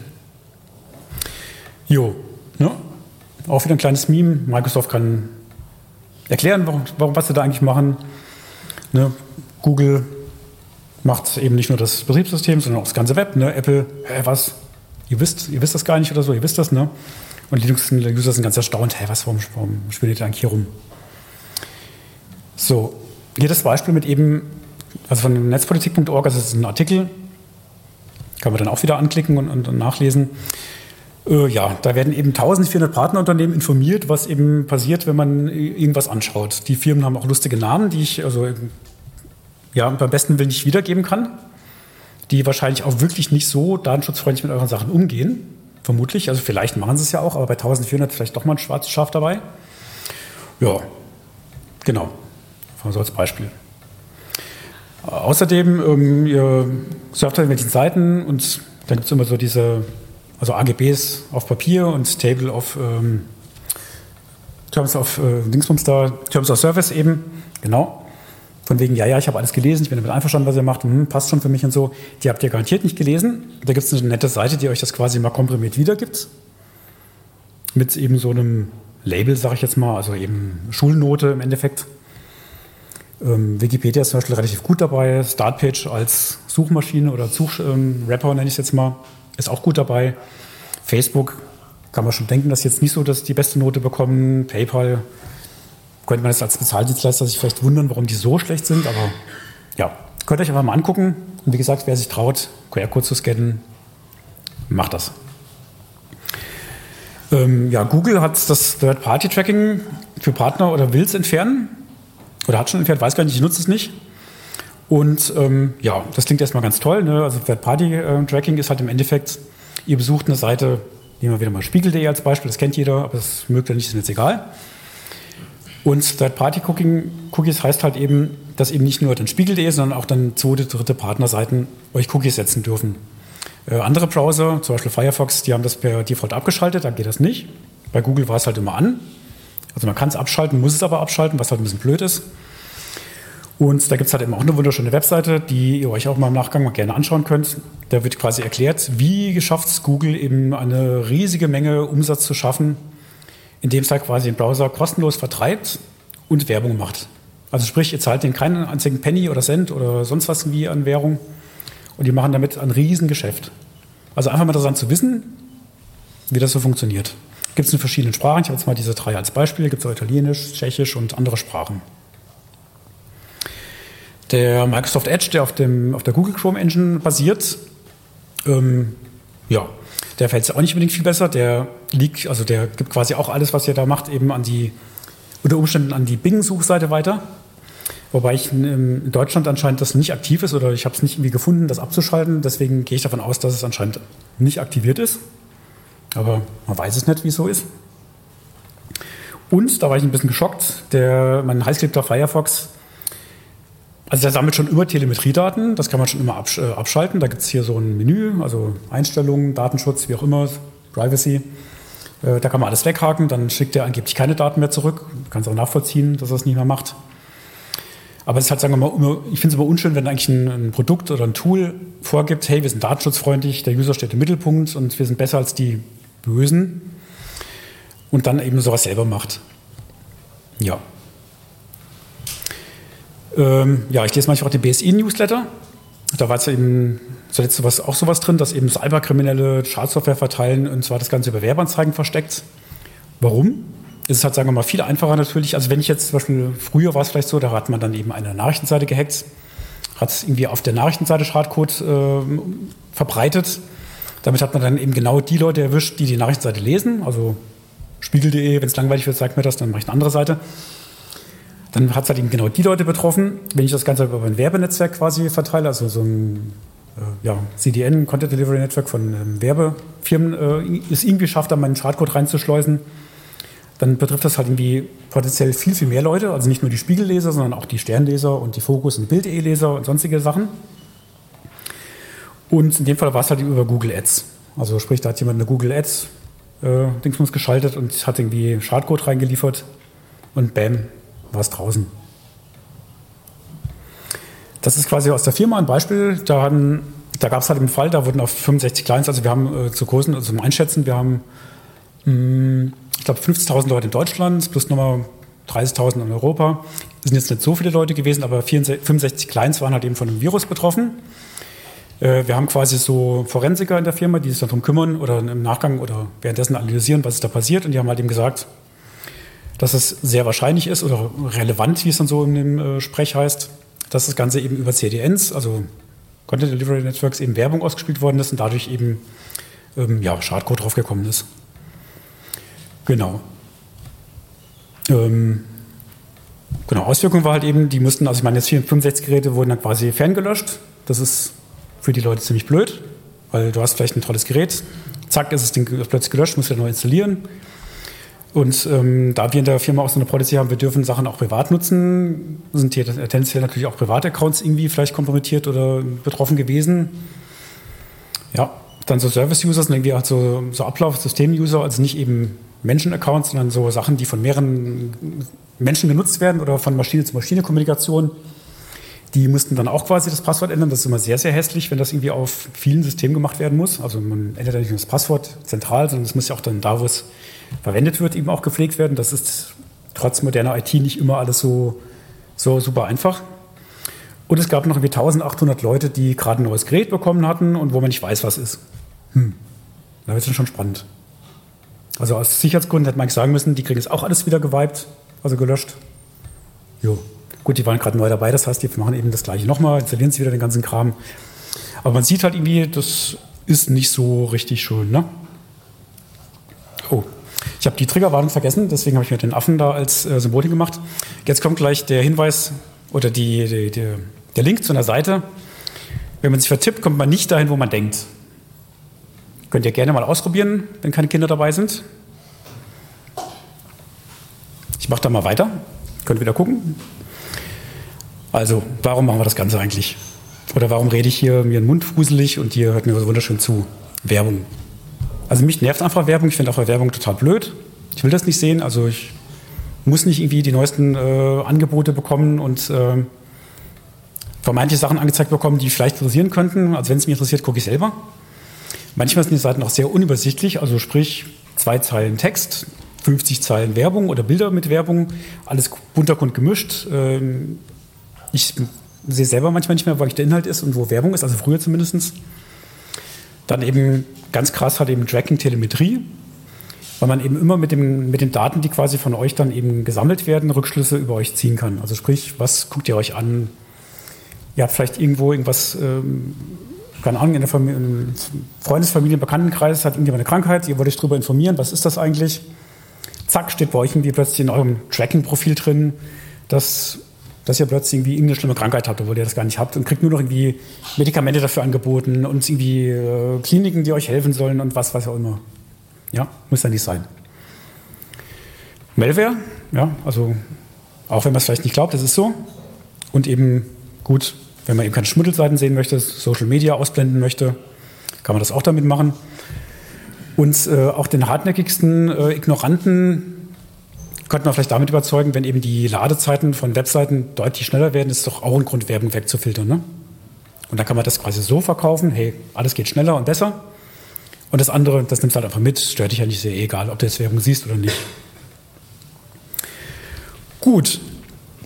Jo, ne? Auch wieder ein kleines Meme. Microsoft kann erklären, warum, warum was sie da eigentlich machen. Ne? Google macht eben nicht nur das Betriebssystem, sondern auch das ganze Web. Ne? Apple, hä, was? Ihr wisst, ihr wisst das gar nicht oder so, ihr wisst das, ne? Und die User sind ganz erstaunt, hä, was, warum, warum spielt ihr eigentlich hier rum? So, hier das Beispiel mit eben, also von netzpolitik punkt org, also das ist ein Artikel, kann man dann auch wieder anklicken und, und, und nachlesen. Äh, ja, da werden eben eintausendvierhundert Partnerunternehmen informiert, was eben passiert, wenn man irgendwas anschaut. Die Firmen haben auch lustige Namen, die ich also ja, beim besten Willen nicht wiedergeben kann, die wahrscheinlich auch wirklich nicht so datenschutzfreundlich mit euren Sachen umgehen, vermutlich. Also vielleicht machen sie es ja auch, aber bei eintausendvierhundert vielleicht doch mal ein schwarzes Schaf dabei. Ja, genau, so als Beispiel. Außerdem, ähm, ihr surft halt mit den Seiten und dann gibt es immer so diese, also A G Bs auf Papier und Table of ähm, Terms of äh, Dingsbums da, Terms of Service eben, genau. Von wegen, ja, ja, ich habe alles gelesen, ich bin damit einverstanden, was ihr macht, hm, passt schon für mich und so. Die habt ihr garantiert nicht gelesen. Da gibt es eine nette Seite, die euch das quasi mal komprimiert wiedergibt. Mit eben so einem Label, sage ich jetzt mal, also eben Schulnote im Endeffekt. Ähm, Wikipedia ist zum Beispiel relativ gut dabei. Startpage als Suchmaschine oder Suchrapper ähm, nenne ich es jetzt mal, ist auch gut dabei. Facebook kann man schon denken, dass jetzt nicht so dass die beste Note bekommen. PayPal könnte man das als Bezahldienstleister sich vielleicht wundern, warum die so schlecht sind, aber ja, könnt ihr euch einfach mal angucken. Und wie gesagt, wer sich traut, Q R-Code zu scannen, macht das. Ähm, ja, Google hat das Third-Party-Tracking für Partner oder will es entfernen. Oder hat schon entfernt, weiß gar nicht, ich nutze es nicht. Und ähm, ja, das klingt erstmal ganz toll. Ne? Also Third-Party-Tracking ist halt im Endeffekt, ihr besucht eine Seite, nehmen wir wieder mal Spiegel punkt de als Beispiel, das kennt jeder, aber das mögt ihr nicht, ist mir jetzt egal. Und Third-Party-Cookies heißt halt eben, dass eben nicht nur dann Spiegel punkt de, sondern auch dann zweite, dritte Partnerseiten euch Cookies setzen dürfen. Äh, andere Browser, zum Beispiel Firefox, die haben das per Default abgeschaltet, da geht das nicht. Bei Google war es halt immer an. Also man kann es abschalten, muss es aber abschalten, was halt ein bisschen blöd ist. Und da gibt es halt eben auch eine wunderschöne Webseite, die ihr euch auch mal im Nachgang mal gerne anschauen könnt. Da wird quasi erklärt, wie schafft es Google eben eine riesige Menge Umsatz zu schaffen, indem es halt quasi den Browser kostenlos vertreibt und Werbung macht. Also sprich, ihr zahlt denen keinen einzigen Penny oder Cent oder sonst was wie an Währung und die machen damit ein Riesengeschäft. Also einfach mal interessant zu wissen, wie das so funktioniert. Gibt es in verschiedenen Sprachen, ich habe jetzt mal diese drei als Beispiel, gibt es auch Italienisch, Tschechisch und andere Sprachen. Der Microsoft Edge, der auf, dem, auf der Google Chrome Engine basiert, ähm, ja, der fällt auch nicht unbedingt viel besser. Der liegt, also der gibt quasi auch alles, was ihr da macht, eben an die, unter Umständen an die Bing-Suchseite weiter. Wobei ich in Deutschland anscheinend das nicht aktiv ist oder ich habe es nicht irgendwie gefunden, das abzuschalten. Deswegen gehe ich davon aus, dass es anscheinend nicht aktiviert ist. Aber man weiß es nicht, wie es so ist. Und, da war ich ein bisschen geschockt, der, mein heißgeliebter Firefox, also der sammelt schon immer Telemetriedaten, das kann man schon immer absch- äh, abschalten. Da gibt es hier so ein Menü, also Einstellungen, Datenschutz, wie auch immer, Privacy. Äh, da kann man alles weghaken, dann schickt er angeblich keine Daten mehr zurück. Du kannst auch nachvollziehen, dass er es nicht mehr macht. Aber es ist halt, sagen wir mal, immer, ich finde es immer unschön, wenn eigentlich ein, ein Produkt oder ein Tool vorgibt, hey, wir sind datenschutzfreundlich, der User steht im Mittelpunkt und wir sind besser als die Bösen und dann eben sowas selber macht. Ja. Ähm, ja, ich lese manchmal auch die B S I-Newsletter. Da war jetzt eben zuletzt sowas, auch sowas drin, dass eben Cyberkriminelle Schadsoftware verteilen und zwar das Ganze über Werbeanzeigen versteckt. Warum? Es ist halt, sagen wir mal, viel einfacher natürlich. Also wenn ich jetzt zum Beispiel, früher war es vielleicht so, da hat man dann eben eine Nachrichtenseite gehackt, hat es irgendwie auf der Nachrichtenseite Schadcode äh, verbreitet. Damit hat man dann eben genau die Leute erwischt, die die Nachrichtenseite lesen. Also Spiegel punkt de, wenn es langweilig wird, sagt mir das, dann mache ich eine andere Seite. Dann hat es halt eben genau die Leute betroffen. Wenn ich das Ganze über ein Werbenetzwerk quasi verteile, also so ein äh, ja, C D N, Content Delivery Network von ähm, Werbefirmen, äh, es irgendwie schafft, da meinen Schadcode reinzuschleusen, dann betrifft das halt irgendwie potenziell viel, viel mehr Leute. Also nicht nur die Spiegelleser, sondern auch die Sternleser und die Fokus- und Bild punkt de-Leser und sonstige Sachen. Und in dem Fall war es halt über Google Ads. Also sprich, da hat jemand eine Google Ads äh, Dingsbums geschaltet und hat irgendwie Schadcode reingeliefert und bam, war es draußen. Das ist quasi aus der Firma ein Beispiel. Da, hatten, da gab es halt einen Fall, da wurden auf fünfundsechzig Clients, also wir haben äh, zu großen, also zum Einschätzen, wir haben mh, ich glaube fünfzigtausend Leute in Deutschland plus nochmal dreißigtausend in Europa. Es sind jetzt nicht so viele Leute gewesen, aber fünfundsechzig Clients waren halt eben von einem Virus betroffen. Äh, wir haben quasi so Forensiker in der Firma, die sich darum kümmern oder im Nachgang oder währenddessen analysieren, was ist da passiert. Und die haben halt eben gesagt, dass es sehr wahrscheinlich ist oder relevant, wie es dann so in dem äh, Sprech heißt, dass das Ganze eben über C D Ns, also Content Delivery Networks, eben Werbung ausgespielt worden ist und dadurch eben ähm, ja, Schadcode draufgekommen ist. Genau. Ähm, genau, Auswirkung war halt eben, die mussten, also ich meine, jetzt fünfundsechzig Geräte wurden dann quasi ferngelöscht. Das ist für die Leute ziemlich blöd, weil du hast vielleicht ein tolles Gerät, zack, ist das Ding plötzlich gelöscht, musst du neu installieren. Und ähm, da wir in der Firma auch so eine Policy haben, wir dürfen Sachen auch privat nutzen, sind hier tendenziell natürlich auch Privataccounts irgendwie vielleicht kompromittiert oder betroffen gewesen. Ja, dann so Service-Users, dann irgendwie halt so, so Ablauf-System-User, also nicht eben Menschen-Accounts, sondern so Sachen, die von mehreren Menschen genutzt werden oder von Maschine zu Maschine Kommunikation. Die mussten dann auch quasi das Passwort ändern. Das ist immer sehr, sehr hässlich, wenn das irgendwie auf vielen Systemen gemacht werden muss. Also man ändert ja nicht nur das Passwort zentral, sondern es muss ja auch dann da, wo es verwendet wird, eben auch gepflegt werden. Das ist trotz moderner I T nicht immer alles so, so super einfach. Und es gab noch irgendwie eintausendachthundert Leute, die gerade ein neues Gerät bekommen hatten und wo man nicht weiß, was ist. Hm. Da wird es schon spannend. Also aus Sicherheitsgründen hätte man sagen müssen, die kriegen jetzt auch alles wieder gewiped, also gelöscht. Jo. Gut, die waren gerade neu dabei, das heißt, die machen eben das Gleiche nochmal, installieren sie wieder den ganzen Kram. Aber man sieht halt irgendwie, das ist nicht so richtig schön, ne? Oh, ich habe die Triggerwarnung vergessen, deswegen habe ich mir den Affen da als äh, Symbol gemacht. Jetzt kommt gleich der Hinweis oder die, die, die, der Link zu einer Seite. Wenn man sich vertippt, kommt man nicht dahin, wo man denkt. Könnt ihr gerne mal ausprobieren, wenn keine Kinder dabei sind. Ich mache da mal weiter. Könnt wieder gucken. Also, warum machen wir das Ganze eigentlich? Oder warum rede ich hier mir den Mund fuselig und ihr hört mir so wunderschön zu? Werbung. Also mich nervt einfach Werbung. Ich finde auch Werbung total blöd. Ich will das nicht sehen. Also ich muss nicht irgendwie die neuesten äh, Angebote bekommen und äh, vermeintliche Sachen angezeigt bekommen, die vielleicht interessieren könnten. Also wenn es mich interessiert, gucke ich selber. Manchmal sind die Seiten auch sehr unübersichtlich. Also sprich, zwei Zeilen Text, fünfzig Zeilen Werbung oder Bilder mit Werbung. Alles bunterbunt gemischt. Ähm, Ich sehe selber manchmal nicht mehr, wo der Inhalt ist und wo Werbung ist, also früher zumindest. Dann eben ganz krass halt eben Tracking-Telemetrie, weil man eben immer mit, dem, mit den Daten, die quasi von euch dann eben gesammelt werden, Rückschlüsse über euch ziehen kann. Also sprich, was guckt ihr euch an? Ihr habt vielleicht irgendwo irgendwas, ähm, keine Ahnung, in der Familie, im Freundesfamilie, im Bekanntenkreis hat irgendjemand eine Krankheit, ihr wollt euch darüber informieren, was ist das eigentlich? Zack, steht bei euch irgendwie plötzlich in eurem Tracking-Profil drin, dass dass ihr plötzlich irgendwie irgendeine schlimme Krankheit habt, obwohl ihr das gar nicht habt und kriegt nur noch irgendwie Medikamente dafür angeboten und irgendwie äh, Kliniken, die euch helfen sollen und was weiß auch immer. Ja, muss ja nicht sein. Malware, ja, also auch wenn man es vielleicht nicht glaubt, das ist so. Und eben gut, wenn man eben keine Schmuddelseiten sehen möchte, Social Media ausblenden möchte, kann man das auch damit machen. Und äh, auch den hartnäckigsten äh, Ignoranten könnte man vielleicht damit überzeugen, wenn eben die Ladezeiten von Webseiten deutlich schneller werden, ist doch auch ein Grund, Werbung wegzufiltern. Ne? Und dann kann man das quasi so verkaufen, hey, alles geht schneller und besser. Und das andere, das nimmst du halt einfach mit, stört dich ja nicht, sehr egal, ob du jetzt Werbung siehst oder nicht. Gut,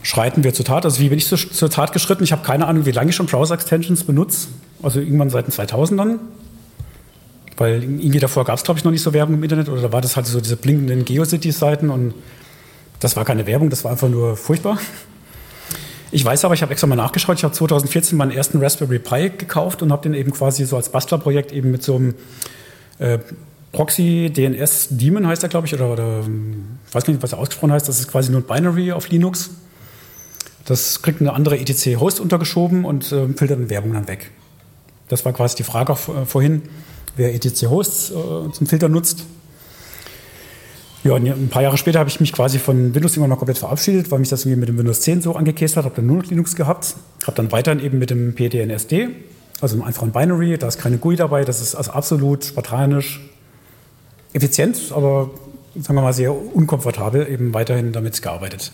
schreiten wir zur Tat. Also wie bin ich zur, zur Tat geschritten? Ich habe keine Ahnung, wie lange ich schon Browser-Extensions benutze. Also irgendwann seit den zweitausendern. Weil irgendwie davor gab es, glaube ich, noch nicht so Werbung im Internet. Oder da war das halt so diese blinkenden GeoCities-Seiten. Und das war keine Werbung, das war einfach nur furchtbar. Ich weiß aber, ich habe extra mal nachgeschaut. Ich habe zweitausendvierzehn meinen ersten Raspberry Pi gekauft und habe den eben quasi so als Bastlerprojekt eben mit so einem äh, Proxy D N S Daemon heißt er, glaube ich, oder, oder ich weiß nicht, was er ausgesprochen heißt. Das ist quasi nur ein Binary auf Linux. Das kriegt eine andere E T C-Host untergeschoben und äh, filtert eine Werbung dann weg. Das war quasi die Frage auch äh, vorhin, wer E T C-Hosts äh, zum Filter nutzt. Ja, und ein paar Jahre später habe ich mich quasi von Windows immer noch komplett verabschiedet, weil mich das irgendwie mit dem Windows zehn so angekäst hat. Habe dann nur noch Linux gehabt. Habe dann weiterhin eben mit dem P D N S D, also einem einfachen Binary. Da ist keine G U I dabei. Das ist also absolut spartanisch, effizient, aber sagen wir mal sehr unkomfortabel eben weiterhin damit gearbeitet.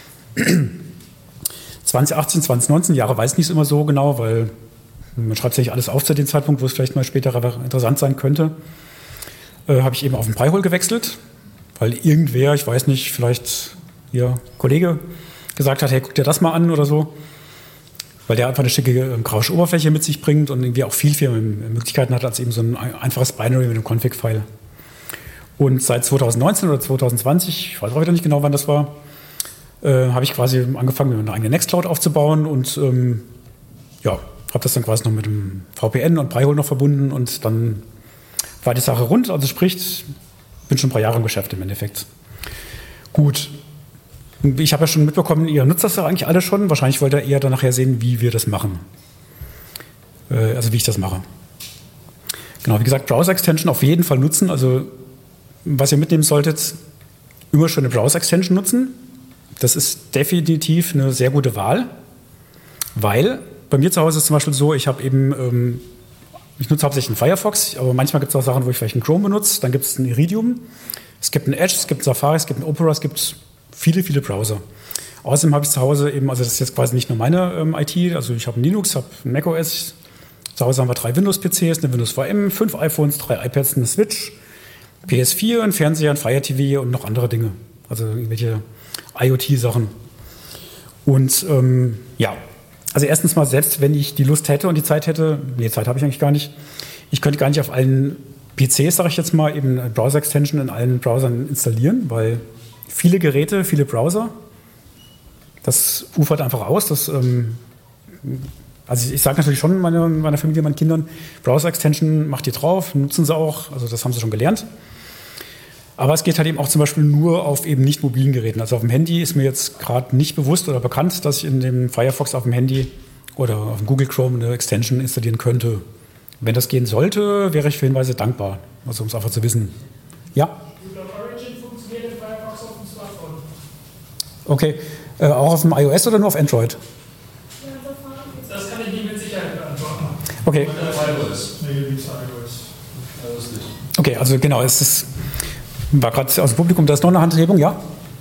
zwanzig achtzehn, zwanzig neunzehn Jahre weiß ich nicht immer so genau, weil man schreibt sich alles auf zu dem Zeitpunkt, wo es vielleicht mal später interessant sein könnte. Äh, habe ich eben auf den Pi-hole gewechselt. Weil irgendwer, ich weiß nicht, vielleicht Ihr Kollege gesagt hat, hey, guck dir das mal an oder so. Weil der einfach eine schicke äh, graue Oberfläche mit sich bringt und irgendwie auch viel, viel Möglichkeiten hat als eben so ein einfaches Binary mit einem Config-File. Und seit zwanzig neunzehn oder zwanzig zwanzig, ich weiß auch wieder nicht genau, wann das war, äh, habe ich quasi angefangen, eine eigene Nextcloud aufzubauen und ähm, ja, habe das dann quasi noch mit dem V P N und Pi-hole noch verbunden und dann war die Sache rund. Also sprich, bin schon ein paar Jahre im Geschäft im Endeffekt. Gut. Ich habe ja schon mitbekommen, ihr nutzt das ja eigentlich alle schon. Wahrscheinlich wollt ihr eher dann nachher sehen, wie wir das machen. Äh, also wie ich das mache. Genau, wie gesagt, Browser-Extension auf jeden Fall nutzen. Also was ihr mitnehmen solltet, immer schon eine Browser-Extension nutzen. Das ist definitiv eine sehr gute Wahl. Weil bei mir zu Hause ist es zum Beispiel so, ich habe eben... Ähm, Ich nutze hauptsächlich einen Firefox, aber manchmal gibt es auch Sachen, wo ich vielleicht einen Chrome benutze. Dann gibt es einen Iridium, es gibt einen Edge, es gibt einen Safari, es gibt einen Opera, es gibt viele, viele Browser. Außerdem habe ich zu Hause eben, also das ist jetzt quasi nicht nur meine ähm, I T, also ich habe einen Linux, habe einen macOS, zu Hause haben wir drei Windows-P Cs, eine Windows V M, fünf iPhones, drei iPads, eine Switch, P S vier, einen Fernseher, ein Fire T V und noch andere Dinge. Also irgendwelche IoT-Sachen. Und ähm, ja, also erstens mal, selbst wenn ich die Lust hätte und die Zeit hätte, nee, Zeit habe ich eigentlich gar nicht, ich könnte gar nicht auf allen P Cs, sage ich jetzt mal, eben eine Browser-Extension in allen Browsern installieren, weil viele Geräte, viele Browser, das ufert einfach aus. Das, ähm, also ich, ich sage natürlich schon meiner, meiner Familie, meinen Kindern, Browser-Extension macht ihr drauf, nutzen sie auch, also das haben sie schon gelernt. Aber es geht halt eben auch zum Beispiel nur auf eben nicht mobilen Geräten. Also auf dem Handy ist mir jetzt gerade nicht bewusst oder bekannt, dass ich in dem Firefox auf dem Handy oder auf dem Google Chrome eine Extension installieren könnte. Wenn das gehen sollte, wäre ich für Hinweise dankbar. Also um es einfach zu wissen. Ja? Origin funktioniert in Firefox auf dem Smartphone. Okay. Äh, auch auf dem iOS oder nur auf Android? Das kann ich nicht mit Sicherheit beantworten. Okay. Nee, okay, also genau, es ist... War gerade aus dem Publikum, da ist noch eine Handhebung, ja?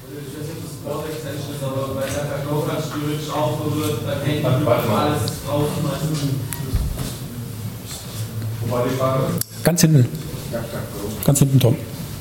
Wo war die Frage? Ganz hinten. Ganz hinten, Tom.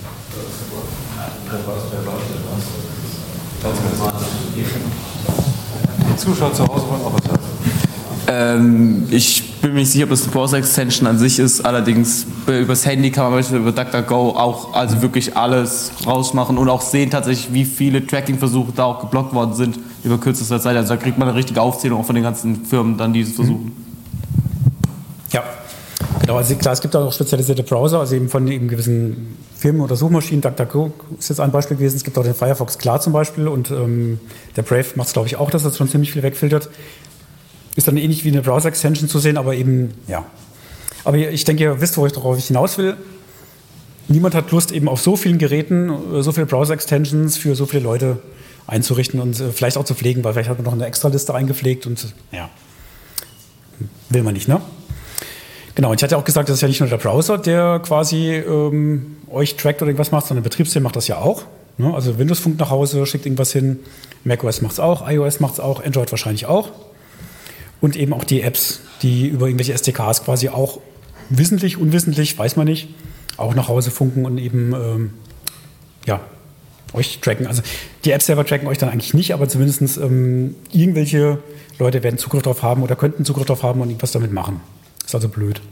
Die Zuschauer zu Hause wollen auch was sagen. Ähm, ich bin mir nicht sicher, ob das eine Browser-Extension an sich ist. Allerdings übers Handy kann man beispielsweise über DuckDuckGo auch also wirklich alles rausmachen und auch sehen tatsächlich, wie viele Tracking-Versuche da auch geblockt worden sind über kürzester Zeit. Also da kriegt man eine richtige Aufzählung auch von den ganzen Firmen, dann die es versuchen. Ja, genau. Also klar, es gibt auch spezialisierte Browser, also eben von eben gewissen Firmen oder Suchmaschinen. DuckDuckGo ist jetzt ein Beispiel gewesen. Es gibt auch den Firefox Klar zum Beispiel und ähm, der Brave macht es, glaube ich, auch, dass das schon ziemlich viel wegfiltert. Ist dann ähnlich wie eine Browser-Extension zu sehen, aber eben, ja. Aber ich denke, ihr wisst, worauf ich hinaus will. Niemand hat Lust, eben auf so vielen Geräten, so viele Browser-Extensions für so viele Leute einzurichten und äh, vielleicht auch zu pflegen, weil vielleicht hat man noch eine Extraliste eingepflegt und ja, will man nicht, ne? Genau, und ich hatte auch gesagt, das ist ja nicht nur der Browser, der quasi ähm, euch trackt oder irgendwas macht, sondern das Betriebssystem macht das ja auch. Ne? Also Windows funkt nach Hause, schickt irgendwas hin, macOS macht es auch, iOS macht es auch, Android wahrscheinlich auch. Und eben auch die Apps, die über irgendwelche S D Ks quasi auch wissentlich, unwissentlich, weiß man nicht, auch nach Hause funken und eben ähm, ja, euch tracken. Also die Apps selber tracken euch dann eigentlich nicht, aber zumindest ähm, irgendwelche Leute werden Zugriff darauf haben oder könnten Zugriff darauf haben und irgendwas damit machen. Ist also blöd.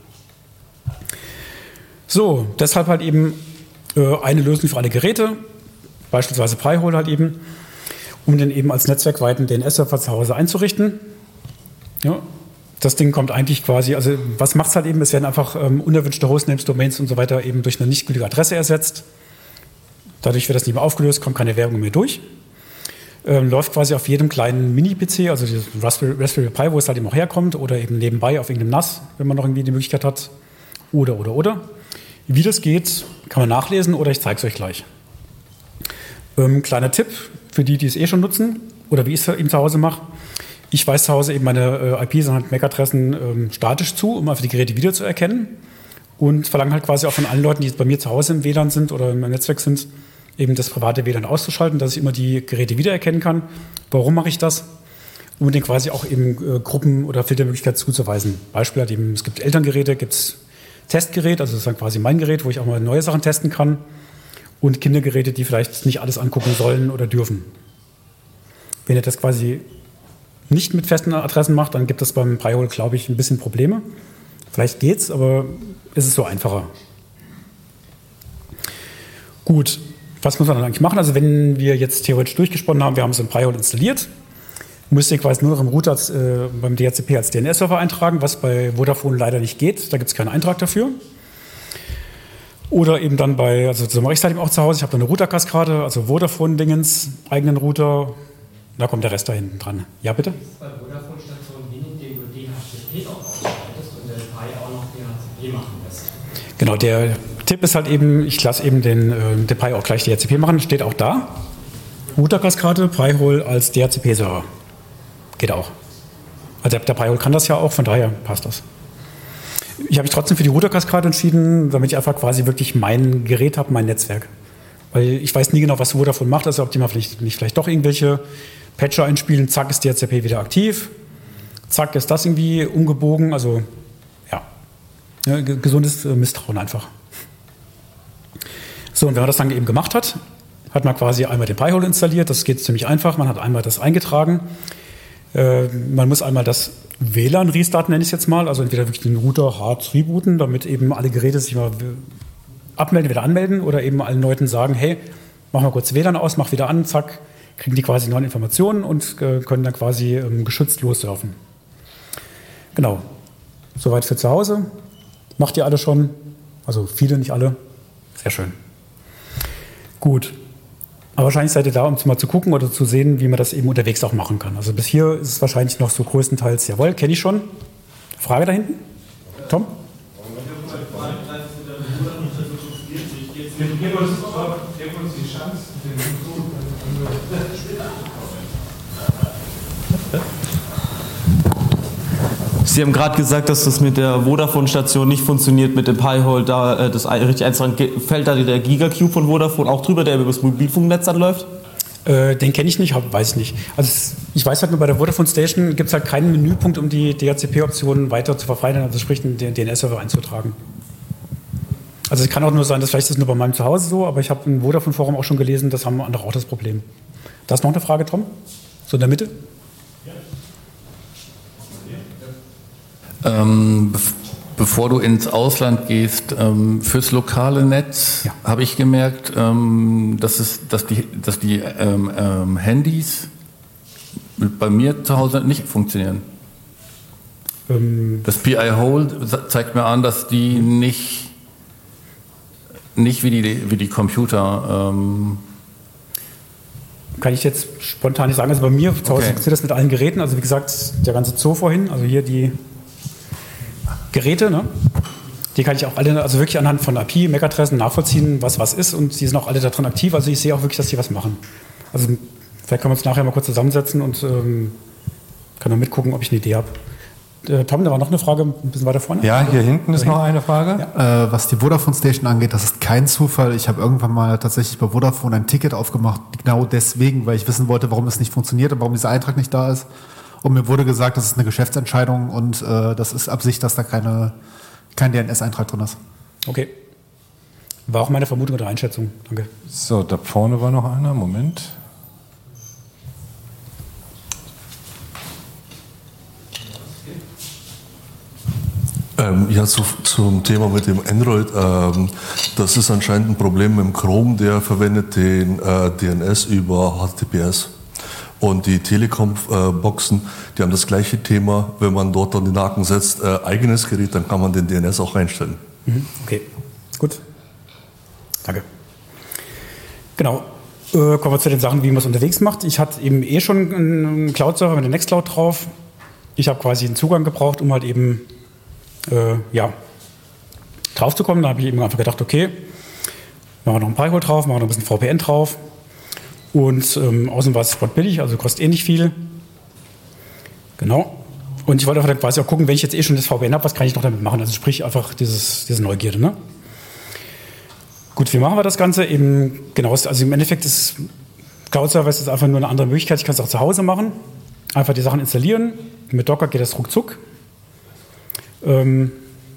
So, deshalb halt eben äh, eine Lösung für alle Geräte, beispielsweise Pi-hole halt eben, um den eben als netzwerkweiten D N S-Server zu Hause einzurichten. Ja, das Ding kommt eigentlich quasi, also was macht es halt eben? Es werden einfach ähm, unerwünschte Hostnames, Domains und so weiter eben durch eine nicht gültige Adresse ersetzt. Dadurch wird das nicht mehr aufgelöst, kommt keine Werbung mehr durch. Ähm, läuft quasi auf jedem kleinen Mini-P C, also dieses Raspberry, Raspberry Pi, wo es halt eben auch herkommt, oder eben nebenbei auf irgendeinem N A S, wenn man noch irgendwie die Möglichkeit hat. Oder, oder, oder. Wie das geht, kann man nachlesen oder ich zeige es euch gleich. Ähm, kleiner Tipp für die, die es eh schon nutzen oder wie ich es eben zu Hause mache. Ich weise zu Hause eben meine äh, I Ps und halt M A C-Adressen ähm, statisch zu, um einfach die Geräte wiederzuerkennen und verlange halt quasi auch von allen Leuten, die jetzt bei mir zu Hause im W L A N sind oder im Netzwerk sind, eben das private W L A N auszuschalten, dass ich immer die Geräte wiedererkennen kann. Warum mache ich das? Um denen quasi auch eben äh, Gruppen- oder Filtermöglichkeiten zuzuweisen. Beispiel halt eben, es gibt Elterngeräte, gibt es Testgerät, also das ist dann quasi mein Gerät, wo ich auch mal neue Sachen testen kann. Und Kindergeräte, die vielleicht nicht alles angucken sollen oder dürfen. Wenn ihr das quasi nicht mit festen Adressen macht, dann gibt es beim Pi-hole, glaube ich, ein bisschen Probleme. Vielleicht geht's, aber es ist so einfacher. Gut, was muss man dann eigentlich machen? Also wenn wir jetzt theoretisch durchgesponnen haben, wir haben es im Pi-hole installiert, müsst ihr quasi nur noch im Router als, äh, beim D H C P als D N S-Server eintragen, was bei Vodafone leider nicht geht. Da gibt es keinen Eintrag dafür. Oder eben dann bei, also so mache ich es halt eben auch zu Hause. Ich habe da eine Routerkaskade, also Vodafone-Dingens, eigenen Router. Da kommt der Rest da hinten dran. Ja, bitte? Ist bei Vodafone-Stationen wenig, den du D H C P auch ausschaltest und der Pi auch noch D H C P machen lässt. Genau, der Tipp ist halt eben, ich lasse eben den, äh, den Pi auch gleich D H C P machen, steht auch da. Routerkaskade, Pi-hole als D H C P-Server. Geht auch. Also der Pi-hole kann das ja auch, von daher passt das. Ich habe mich trotzdem für die Routerkaskade entschieden, damit ich einfach quasi wirklich mein Gerät habe, mein Netzwerk. Weil ich weiß nie genau, was Vodafone macht, also ob die mal vielleicht, nicht vielleicht doch irgendwelche Patcher einspielen, zack ist D H C P wieder aktiv, zack ist das irgendwie umgebogen, also ja, ja gesundes Misstrauen einfach. So, und wenn man das dann eben gemacht hat, hat man quasi einmal den Pi-hole installiert, das geht ziemlich einfach, man hat einmal das eingetragen, äh, man muss einmal das W L A N restarten, nenne ich es jetzt mal, also entweder wirklich den Router hart rebooten, damit eben alle Geräte sich mal abmelden, wieder anmelden oder eben allen Leuten sagen, hey, mach mal kurz W L A N aus, mach wieder an, zack, kriegen die quasi neue Informationen und äh, können dann quasi ähm, geschützt lossurfen. Genau, soweit für zu Hause. Macht ihr alle schon, also viele, nicht alle, sehr schön. Gut. Aber wahrscheinlich seid ihr da, um mal zu gucken oder zu sehen, wie man das eben unterwegs auch machen kann. Also bis hier ist es wahrscheinlich noch so größtenteils, jawohl, kenne ich schon. Frage da hinten? Tom? Sie haben gerade gesagt, dass das mit der Vodafone-Station nicht funktioniert, mit dem Pi-hole, da äh, das richtig einzutragen. Fällt da der Gigacube von Vodafone auch drüber, der über das Mobilfunknetz dann läuft? Äh, den kenne ich nicht, hab, weiß ich nicht. Also ich weiß halt nur, bei der Vodafone Station gibt es halt keinen Menüpunkt, um die D H C P-Optionen weiter zu verfeinern, also sprich den D N S-Server einzutragen. Also es kann auch nur sein, dass vielleicht ist das nur bei meinem Zuhause so, aber ich habe im Vodafone-Forum auch schon gelesen, das haben andere auch das Problem. Da ist noch eine Frage, Tom? So in der Mitte? Ähm, bevor du ins Ausland gehst, ähm, fürs lokale Netz ja. habe ich gemerkt, ähm, dass, es, dass die, dass die ähm, ähm, Handys bei mir zu Hause nicht funktionieren. Ähm, das Pi-hole zeigt mir an, dass die nicht, nicht wie, die, wie die Computer... Ähm, Kann ich jetzt spontan nicht sagen. Also bei mir zu Hause okay. funktioniert das mit allen Geräten. Also wie gesagt, der ganze Zoo vorhin, also hier die Geräte, ne? Die kann ich auch alle, also wirklich anhand von I P, M A C-Adressen nachvollziehen, was was ist, und die sind auch alle da drin aktiv. Also ich sehe auch wirklich, dass die was machen. Also vielleicht können wir uns nachher mal kurz zusammensetzen und ähm, können wir mitgucken, ob ich eine Idee habe. Äh, Tom, da war noch eine Frage, ein bisschen weiter vorne. Ja, hier hinten ist noch eine Frage. Ja. Äh, was die Vodafone Station angeht, das ist kein Zufall. Ich habe irgendwann mal tatsächlich bei Vodafone ein Ticket aufgemacht, genau deswegen, weil ich wissen wollte, warum es nicht funktioniert und warum dieser Eintrag nicht da ist. Und mir wurde gesagt, das ist eine Geschäftsentscheidung und äh, das ist Absicht, dass da keine, kein D N S-Eintrag drin ist. Okay. War auch meine Vermutung oder Einschätzung. Danke. So, da vorne war noch einer. Moment. Ähm, ja, zu, zum Thema mit dem Android. Ähm, das ist anscheinend ein Problem mit dem Chrome, der verwendet den äh, D N S über H T T P S. Und die Telekom-Boxen, die haben das gleiche Thema. Wenn man dort dann den Haken setzt, äh, eigenes Gerät, dann kann man den D N S auch einstellen. Mhm. Okay, gut. Danke. Genau. Äh, kommen wir zu den Sachen, wie man es unterwegs macht. Ich hatte eben eh schon einen Cloud-Server mit der Nextcloud drauf. Ich habe quasi einen Zugang gebraucht, um halt eben äh, ja, drauf zu kommen. Da habe ich eben einfach gedacht, okay, machen wir noch ein Pi-hole drauf, machen wir noch ein bisschen V P N drauf. Und ähm, außen war es billig, also kostet eh nicht viel. Genau. Und ich wollte einfach quasi auch gucken, wenn ich jetzt eh schon das V P N habe, was kann ich noch damit machen? Also sprich einfach dieses, diese Neugierde. Ne? Gut, wie machen wir das Ganze? Eben genau, also im Endeffekt ist Cloud-Server ist einfach nur eine andere Möglichkeit. Ich kann es auch zu Hause machen. Einfach die Sachen installieren. Mit Docker geht das ruckzuck. Ähm,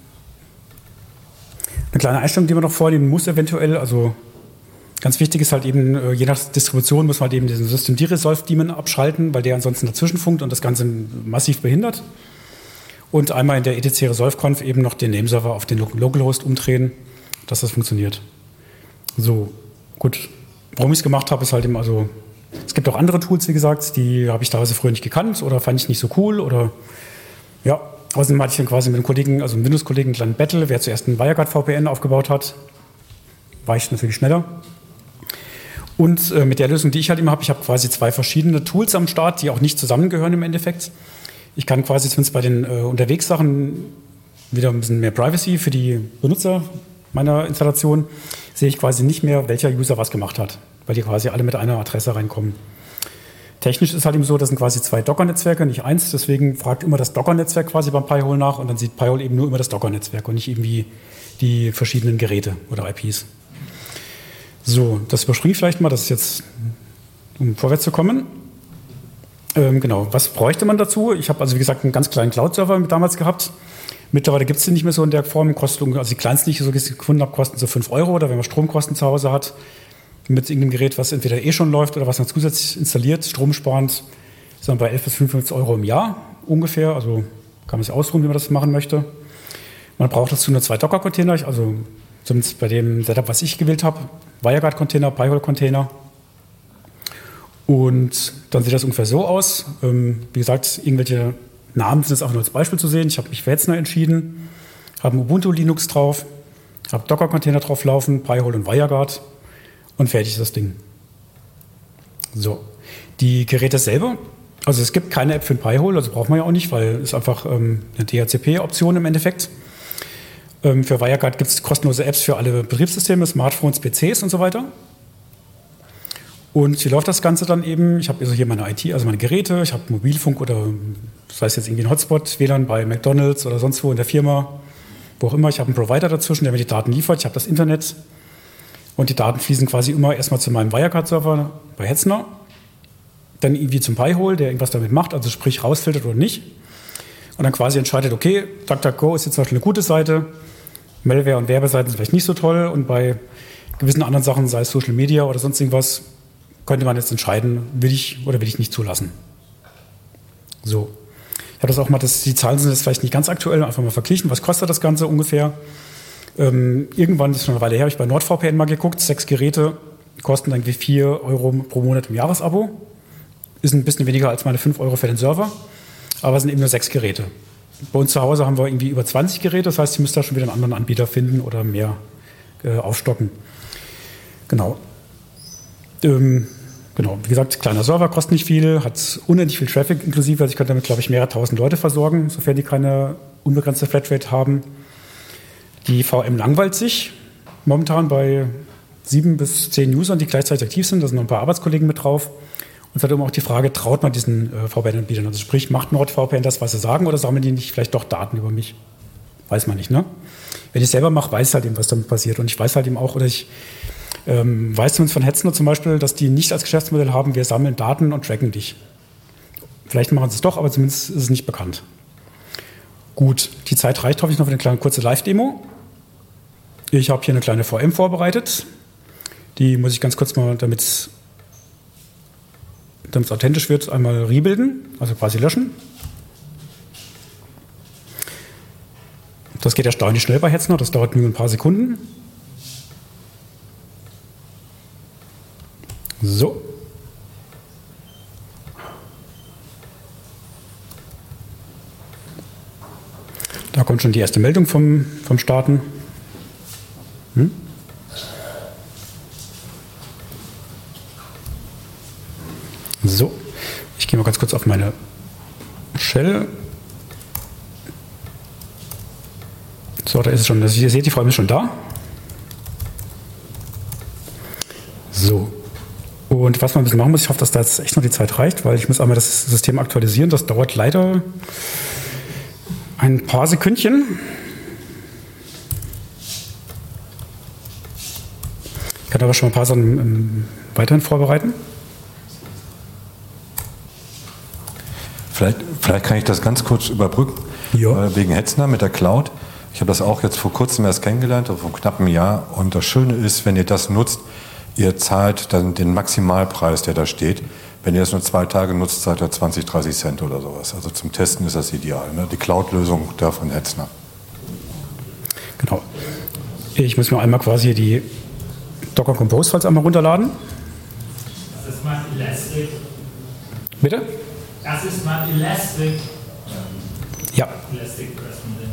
eine kleine Einstellung, die man noch vornehmen muss eventuell, also ganz wichtig ist halt eben, je nach Distribution muss man halt eben diesen Systemd-Resolve-Daemon abschalten, weil der ansonsten dazwischen funkt und das Ganze massiv behindert. Und einmal in der E T C Resolve-Conf eben noch den Nameserver auf den Localhost umdrehen, dass das funktioniert. So, gut. Warum ich es gemacht habe, ist halt eben, also, es gibt auch andere Tools, wie gesagt, die habe ich teilweise früher nicht gekannt oder fand ich nicht so cool oder, ja. Außerdem hatte ich dann quasi mit einem Kollegen, also einem Windows-Kollegen, einen kleinen Battle, wer zuerst einen WireGuard-V P N aufgebaut hat, war ich natürlich schneller. Und äh, mit der Lösung, die ich halt immer habe, ich habe quasi zwei verschiedene Tools am Start, die auch nicht zusammengehören im Endeffekt. Ich kann quasi zumindest bei den äh, Unterwegssachen wieder ein bisschen mehr Privacy für die Benutzer meiner Installation, sehe ich quasi nicht mehr, welcher User was gemacht hat, weil die quasi alle mit einer Adresse reinkommen. Technisch ist halt eben so, das sind quasi zwei Docker-Netzwerke, nicht eins, deswegen fragt immer das Docker-Netzwerk quasi beim Pi-hole nach und dann sieht Pi-hole eben nur immer das Docker-Netzwerk und nicht irgendwie die verschiedenen Geräte oder I Ps. So, das überspringe ich vielleicht mal, das ist jetzt, um vorwärts zu kommen. Ähm, genau, was bräuchte man dazu? Ich habe also wie gesagt einen ganz kleinen Cloud-Server damals gehabt. Mittlerweile gibt es den nicht mehr so in der Form. Kosten, also die kleinsten, die ich so gefunden habe, kosten so fünf Euro oder wenn man Stromkosten zu Hause hat, mit irgendeinem Gerät, was entweder eh schon läuft oder was man zusätzlich installiert, stromsparend, ist dann bei elf bis fünfundfünfzig Euro im Jahr ungefähr. Also kann man sich ausruhen, wie man das machen möchte. Man braucht dazu nur zwei Docker-Container, also zumindest bei dem Setup, was ich gewählt habe, WireGuard-Container, Pi-hole-Container. Und dann sieht das ungefähr so aus. Ähm, wie gesagt, irgendwelche Namen sind jetzt auch nur als Beispiel zu sehen. Ich habe mich für Hetzner entschieden, habe ein Ubuntu Linux drauf, habe Docker-Container drauf laufen, Pi-hole und WireGuard und fertig ist das Ding. So, die Geräte selber, also es gibt keine App für ein Pi-hole, also braucht man ja auch nicht, weil es einfach ähm, eine D H C P-Option im Endeffekt. Ähm, für WireGuard gibt es kostenlose Apps für alle Betriebssysteme, Smartphones, P Cs und so weiter. Und wie läuft das Ganze dann eben? Ich habe also hier meine I T, also meine Geräte, ich habe Mobilfunk oder das heißt jetzt irgendwie ein Hotspot, W L A N bei McDonald's oder sonst wo in der Firma, wo auch immer. Ich habe einen Provider dazwischen, der mir die Daten liefert. Ich habe das Internet und die Daten fließen quasi immer erstmal zu meinem WireGuard-Server bei Hetzner, dann irgendwie zum Pi-hole, der irgendwas damit macht, also sprich rausfiltert oder nicht. Und dann quasi entscheidet, okay, DuckDuckGo ist jetzt zum Beispiel eine gute Seite, Malware und Werbeseiten sind vielleicht nicht so toll und bei gewissen anderen Sachen, sei es Social Media oder sonst irgendwas, könnte man jetzt entscheiden, will ich oder will ich nicht zulassen. So. Ich habe das auch mal, das, die Zahlen sind jetzt vielleicht nicht ganz aktuell, einfach mal verglichen, was kostet das Ganze ungefähr. Ähm, irgendwann, das ist schon eine Weile her, habe ich bei NordVPN mal geguckt, sechs Geräte kosten irgendwie vier Euro pro Monat im Jahresabo. Ist ein bisschen weniger als meine fünf Euro für den Server, aber es sind eben nur sechs Geräte. Bei uns zu Hause haben wir irgendwie über zwanzig Geräte, das heißt, ich müsste da schon wieder einen anderen Anbieter finden oder mehr äh, aufstocken. Genau. Ähm, genau, wie gesagt, kleiner Server, kostet nicht viel, hat unendlich viel Traffic inklusive, also ich könnte damit, glaube ich, mehrere tausend Leute versorgen, sofern die keine unbegrenzte Flatrate haben. Die V M langweilt sich momentan bei sieben bis zehn Usern, die gleichzeitig aktiv sind, da sind noch ein paar Arbeitskollegen mit drauf. Und es hat immer auch die Frage, traut man diesen äh, V P N-Anbietern? Also sprich, macht NordVPN das, was sie sagen, oder sammeln die nicht vielleicht doch Daten über mich? Weiß man nicht, ne? Wenn ich es selber mache, weiß ich halt eben, was damit passiert. Und ich weiß halt eben auch, oder ich ähm, weiß zumindest von Hetzner zum Beispiel, dass die nicht als Geschäftsmodell haben, wir sammeln Daten und tracken dich. Vielleicht machen sie es doch, aber zumindest ist es nicht bekannt. Gut, die Zeit reicht, hoffe ich, noch für eine kleine kurze Live-Demo. Ich habe hier eine kleine V M vorbereitet. Die muss ich ganz kurz mal, damit es authentisch wird, einmal rebuilden, also quasi löschen. Das geht erstaunlich schnell bei Hetzner, das dauert nur ein paar Sekunden. So. Da kommt schon die erste Meldung vom, vom Starten. Hm? So, ich gehe mal ganz kurz auf meine Shell. So, da ist es schon. Also ihr seht, die V M ist schon da. So. Und was man ein bisschen machen muss, ich hoffe, dass da jetzt echt noch die Zeit reicht, weil ich muss einmal das System aktualisieren. Das dauert leider ein paar Sekündchen. Ich kann aber schon mal ein paar Sachen ähm, weiterhin vorbereiten. Vielleicht, vielleicht kann ich das ganz kurz überbrücken, Ja. äh, wegen Hetzner mit der Cloud. Ich habe das auch jetzt vor kurzem erst kennengelernt, also vor knapp einem Jahr. Und das Schöne ist, wenn ihr das nutzt, ihr zahlt dann den Maximalpreis, der da steht. Wenn ihr das nur zwei Tage nutzt, zahlt ihr zwanzig, dreißig Cent oder sowas. Also zum Testen ist das ideal. Ne? Die Cloud-Lösung da von Hetzner. Genau. Ich muss mir einmal quasi die Docker Compose Files einmal runterladen. Das ist mal Elastic. Bitte? Das ist mal Elastic. Ja. Elastic President.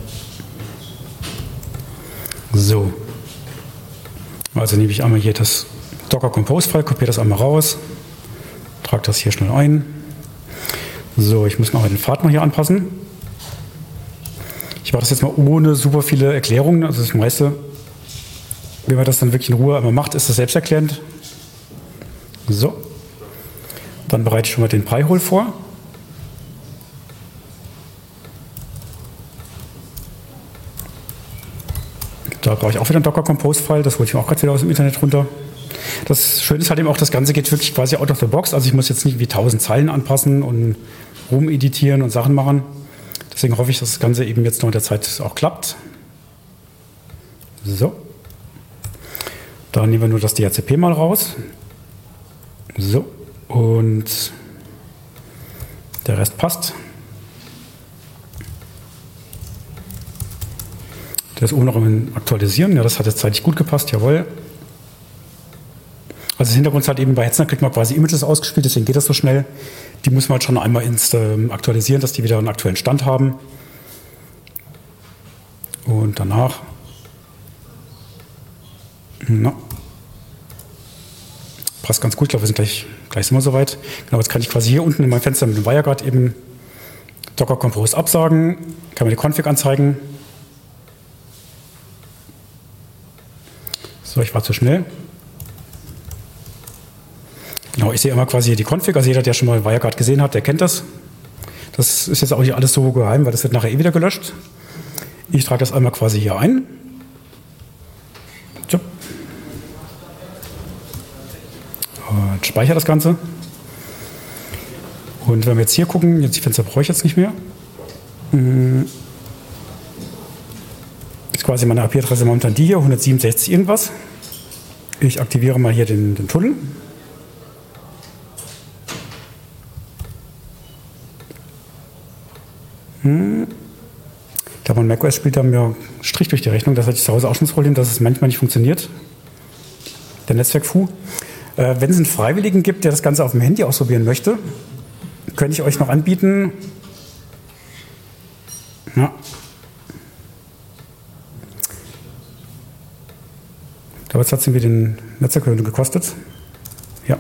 So. Also nehme ich einmal hier das Docker Compose File, kopiere das einmal raus, trage das hier schnell ein. So, ich muss noch den Pfad mal hier anpassen. Ich mache das jetzt mal ohne super viele Erklärungen. Also das meiste, wenn man das dann wirklich in Ruhe einmal macht, ist das selbsterklärend. So. Dann bereite ich schon mal den Pi-Hole vor. Da brauche ich auch wieder einen Docker Compose File, das hole ich mir auch gerade wieder aus dem Internet runter. Das Schöne ist halt eben auch, das Ganze geht wirklich quasi out of the box, also ich muss jetzt nicht wie tausend Zeilen anpassen und rumeditieren und Sachen machen. Deswegen hoffe ich, dass das Ganze eben jetzt noch in der Zeit auch klappt. So. Da nehmen wir nur das D H C P mal raus. So. Und der Rest passt. Das oben noch im Aktualisieren. Ja, das hat jetzt zeitlich gut gepasst, jawohl. Also das Hintergrund ist halt eben, bei Hetzner kriegt man quasi Images ausgespielt, deswegen geht das so schnell. Die muss man halt schon einmal ins, ähm, aktualisieren, dass die wieder einen aktuellen Stand haben. Und danach. Na, passt ganz gut, ich glaube, wir sind gleich, gleich sind wir soweit. Genau, jetzt kann ich quasi hier unten in meinem Fenster mit dem WireGuard eben Docker Compose absagen, kann mir die Config anzeigen. So, ich war zu schnell. Genau, ich sehe immer quasi die Config, also jeder, der schon mal WireGuard gesehen hat, der kennt das. Das ist jetzt auch nicht alles so geheim, weil das wird nachher eh wieder gelöscht. Ich trage das einmal quasi hier ein. So. Und speichere das Ganze. Und wenn wir jetzt hier gucken, jetzt die Fenster brauche ich jetzt nicht mehr. Ist quasi meine I P-Adresse momentan die hier, hundertsiebenundsechzig irgendwas. Ich aktiviere mal hier den, den Tunnel. Hm. Ich glaube, mein macOS spielt da mir Strich durch die Rechnung. Das hatte ich zu Hause auch schon das Problem, dass es manchmal nicht funktioniert. Der Netzwerk-Fu. Äh, wenn es einen Freiwilligen gibt, der das Ganze auf dem Handy ausprobieren möchte, könnte ich euch noch anbieten. Ja. Da hat es irgendwie den Netzwerk gekostet. Ja.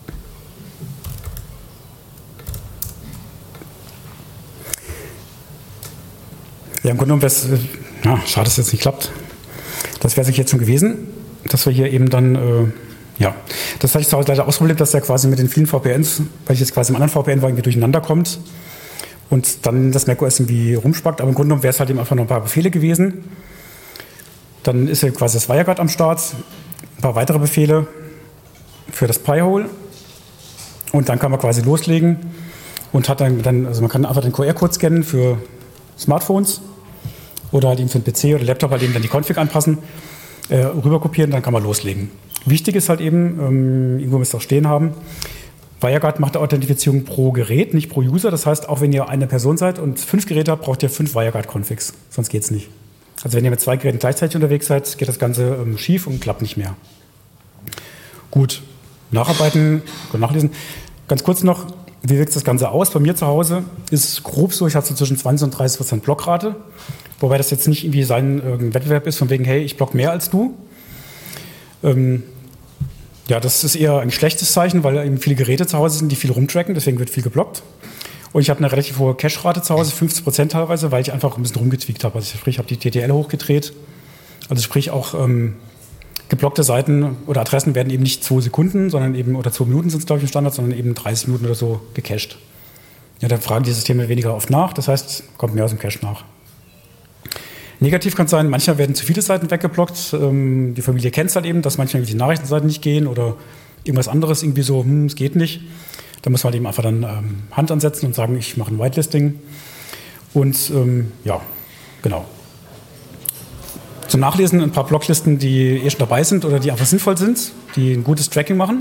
Ja, im Grunde genommen wäre es, ja, schade, dass es jetzt nicht klappt. Das wäre es jetzt schon gewesen, dass wir hier eben dann, äh, ja, das hatte ich zu Hause leider ausprobiert, dass der quasi mit den vielen V P Ns, weil ich jetzt quasi im anderen V P N war, irgendwie durcheinander kommt und dann das macOS irgendwie rumspackt. Aber im Grunde genommen wäre es halt eben einfach noch ein paar Befehle gewesen. Dann ist ja quasi das WireGuard am Start, ein paar weitere Befehle für das Pi-Hole und dann kann man quasi loslegen und hat dann, dann also man kann einfach den Q R-Code scannen für Smartphones oder halt eben für den P C oder Laptop halt eben dann die Config anpassen äh, rüber kopieren, dann kann man loslegen. Wichtig ist halt eben, ähm, irgendwo müsst ihr auch stehen haben, WireGuard macht Authentifizierung pro Gerät, nicht pro User. Das heißt, auch wenn ihr eine Person seid und fünf Geräte habt, braucht ihr fünf WireGuard-Configs. Sonst geht es nicht. Also wenn ihr mit zwei Geräten gleichzeitig unterwegs seid, geht das Ganze ähm, schief und klappt nicht mehr. Gut, nacharbeiten, nachlesen. Ganz kurz noch, wie wirkt das Ganze aus? Bei mir zu Hause ist es grob so, ich habe so zwischen zwanzig und dreißig Prozent Blockrate. Wobei das jetzt nicht irgendwie sein äh, Wettbewerb ist, von wegen, hey, ich block mehr als du. Ähm, Ja, das ist eher ein schlechtes Zeichen, weil eben viele Geräte zu Hause sind, die viel rumtracken, deswegen wird viel geblockt. Und ich habe eine relativ hohe Cache-Rate zu Hause, fünfzig Prozent teilweise, weil ich einfach ein bisschen rumgetweakt habe. Also sprich, ich habe die T T L hochgedreht. Also sprich auch ähm, geblockte Seiten oder Adressen werden eben nicht zwei Sekunden, sondern eben, oder zwei Minuten sind es, glaube ich, im Standard, sondern eben dreißig Minuten oder so gecached. Ja, dann fragen die Systeme weniger oft nach, das heißt, kommt mehr aus dem Cache nach. Negativ kann es sein, manchmal werden zu viele Seiten weggeblockt. Ähm, die Familie kennt es halt eben, dass manchmal die Nachrichtenseiten nicht gehen oder irgendwas anderes irgendwie so, hm, es geht nicht. Da muss man halt eben einfach dann ähm, Hand ansetzen und sagen, ich mache ein Whitelisting. Und ähm, ja, genau. Zum Nachlesen ein paar Blocklisten, die eh schon dabei sind oder die einfach sinnvoll sind, die ein gutes Tracking machen.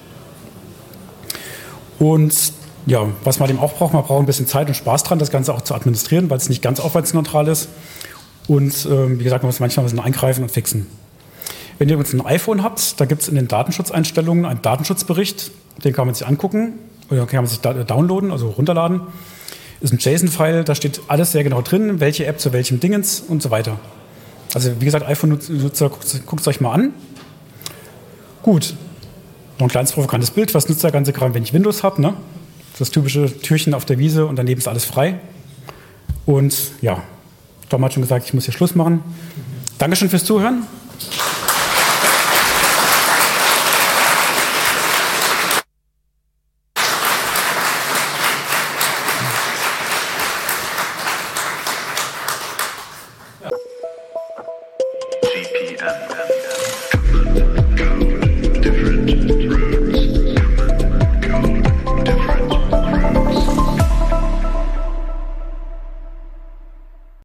Und ja, was man eben auch braucht, man braucht ein bisschen Zeit und Spaß dran, das Ganze auch zu administrieren, weil es nicht ganz aufwandsneutral ist. Und ähm, wie gesagt, man muss manchmal ein bisschen eingreifen und fixen. Wenn ihr übrigens ein iPhone habt, da gibt es in den Datenschutzeinstellungen einen Datenschutzbericht, den kann man sich angucken oder kann man sich da downloaden, also runterladen. Ist ein JSON-File, da steht alles sehr genau drin, welche App zu welchem Dingens und so weiter. Also wie gesagt, iPhone-Nutzer, guckt es euch mal an. Gut, noch ein kleines provokantes Bild. Was nutzt der ganze Kram, wenn ich Windows habe? Ne? Das typische Türchen auf der Wiese und daneben ist alles frei. Und ja, Tom hat schon gesagt, ich muss hier Schluss machen. Dankeschön fürs Zuhören.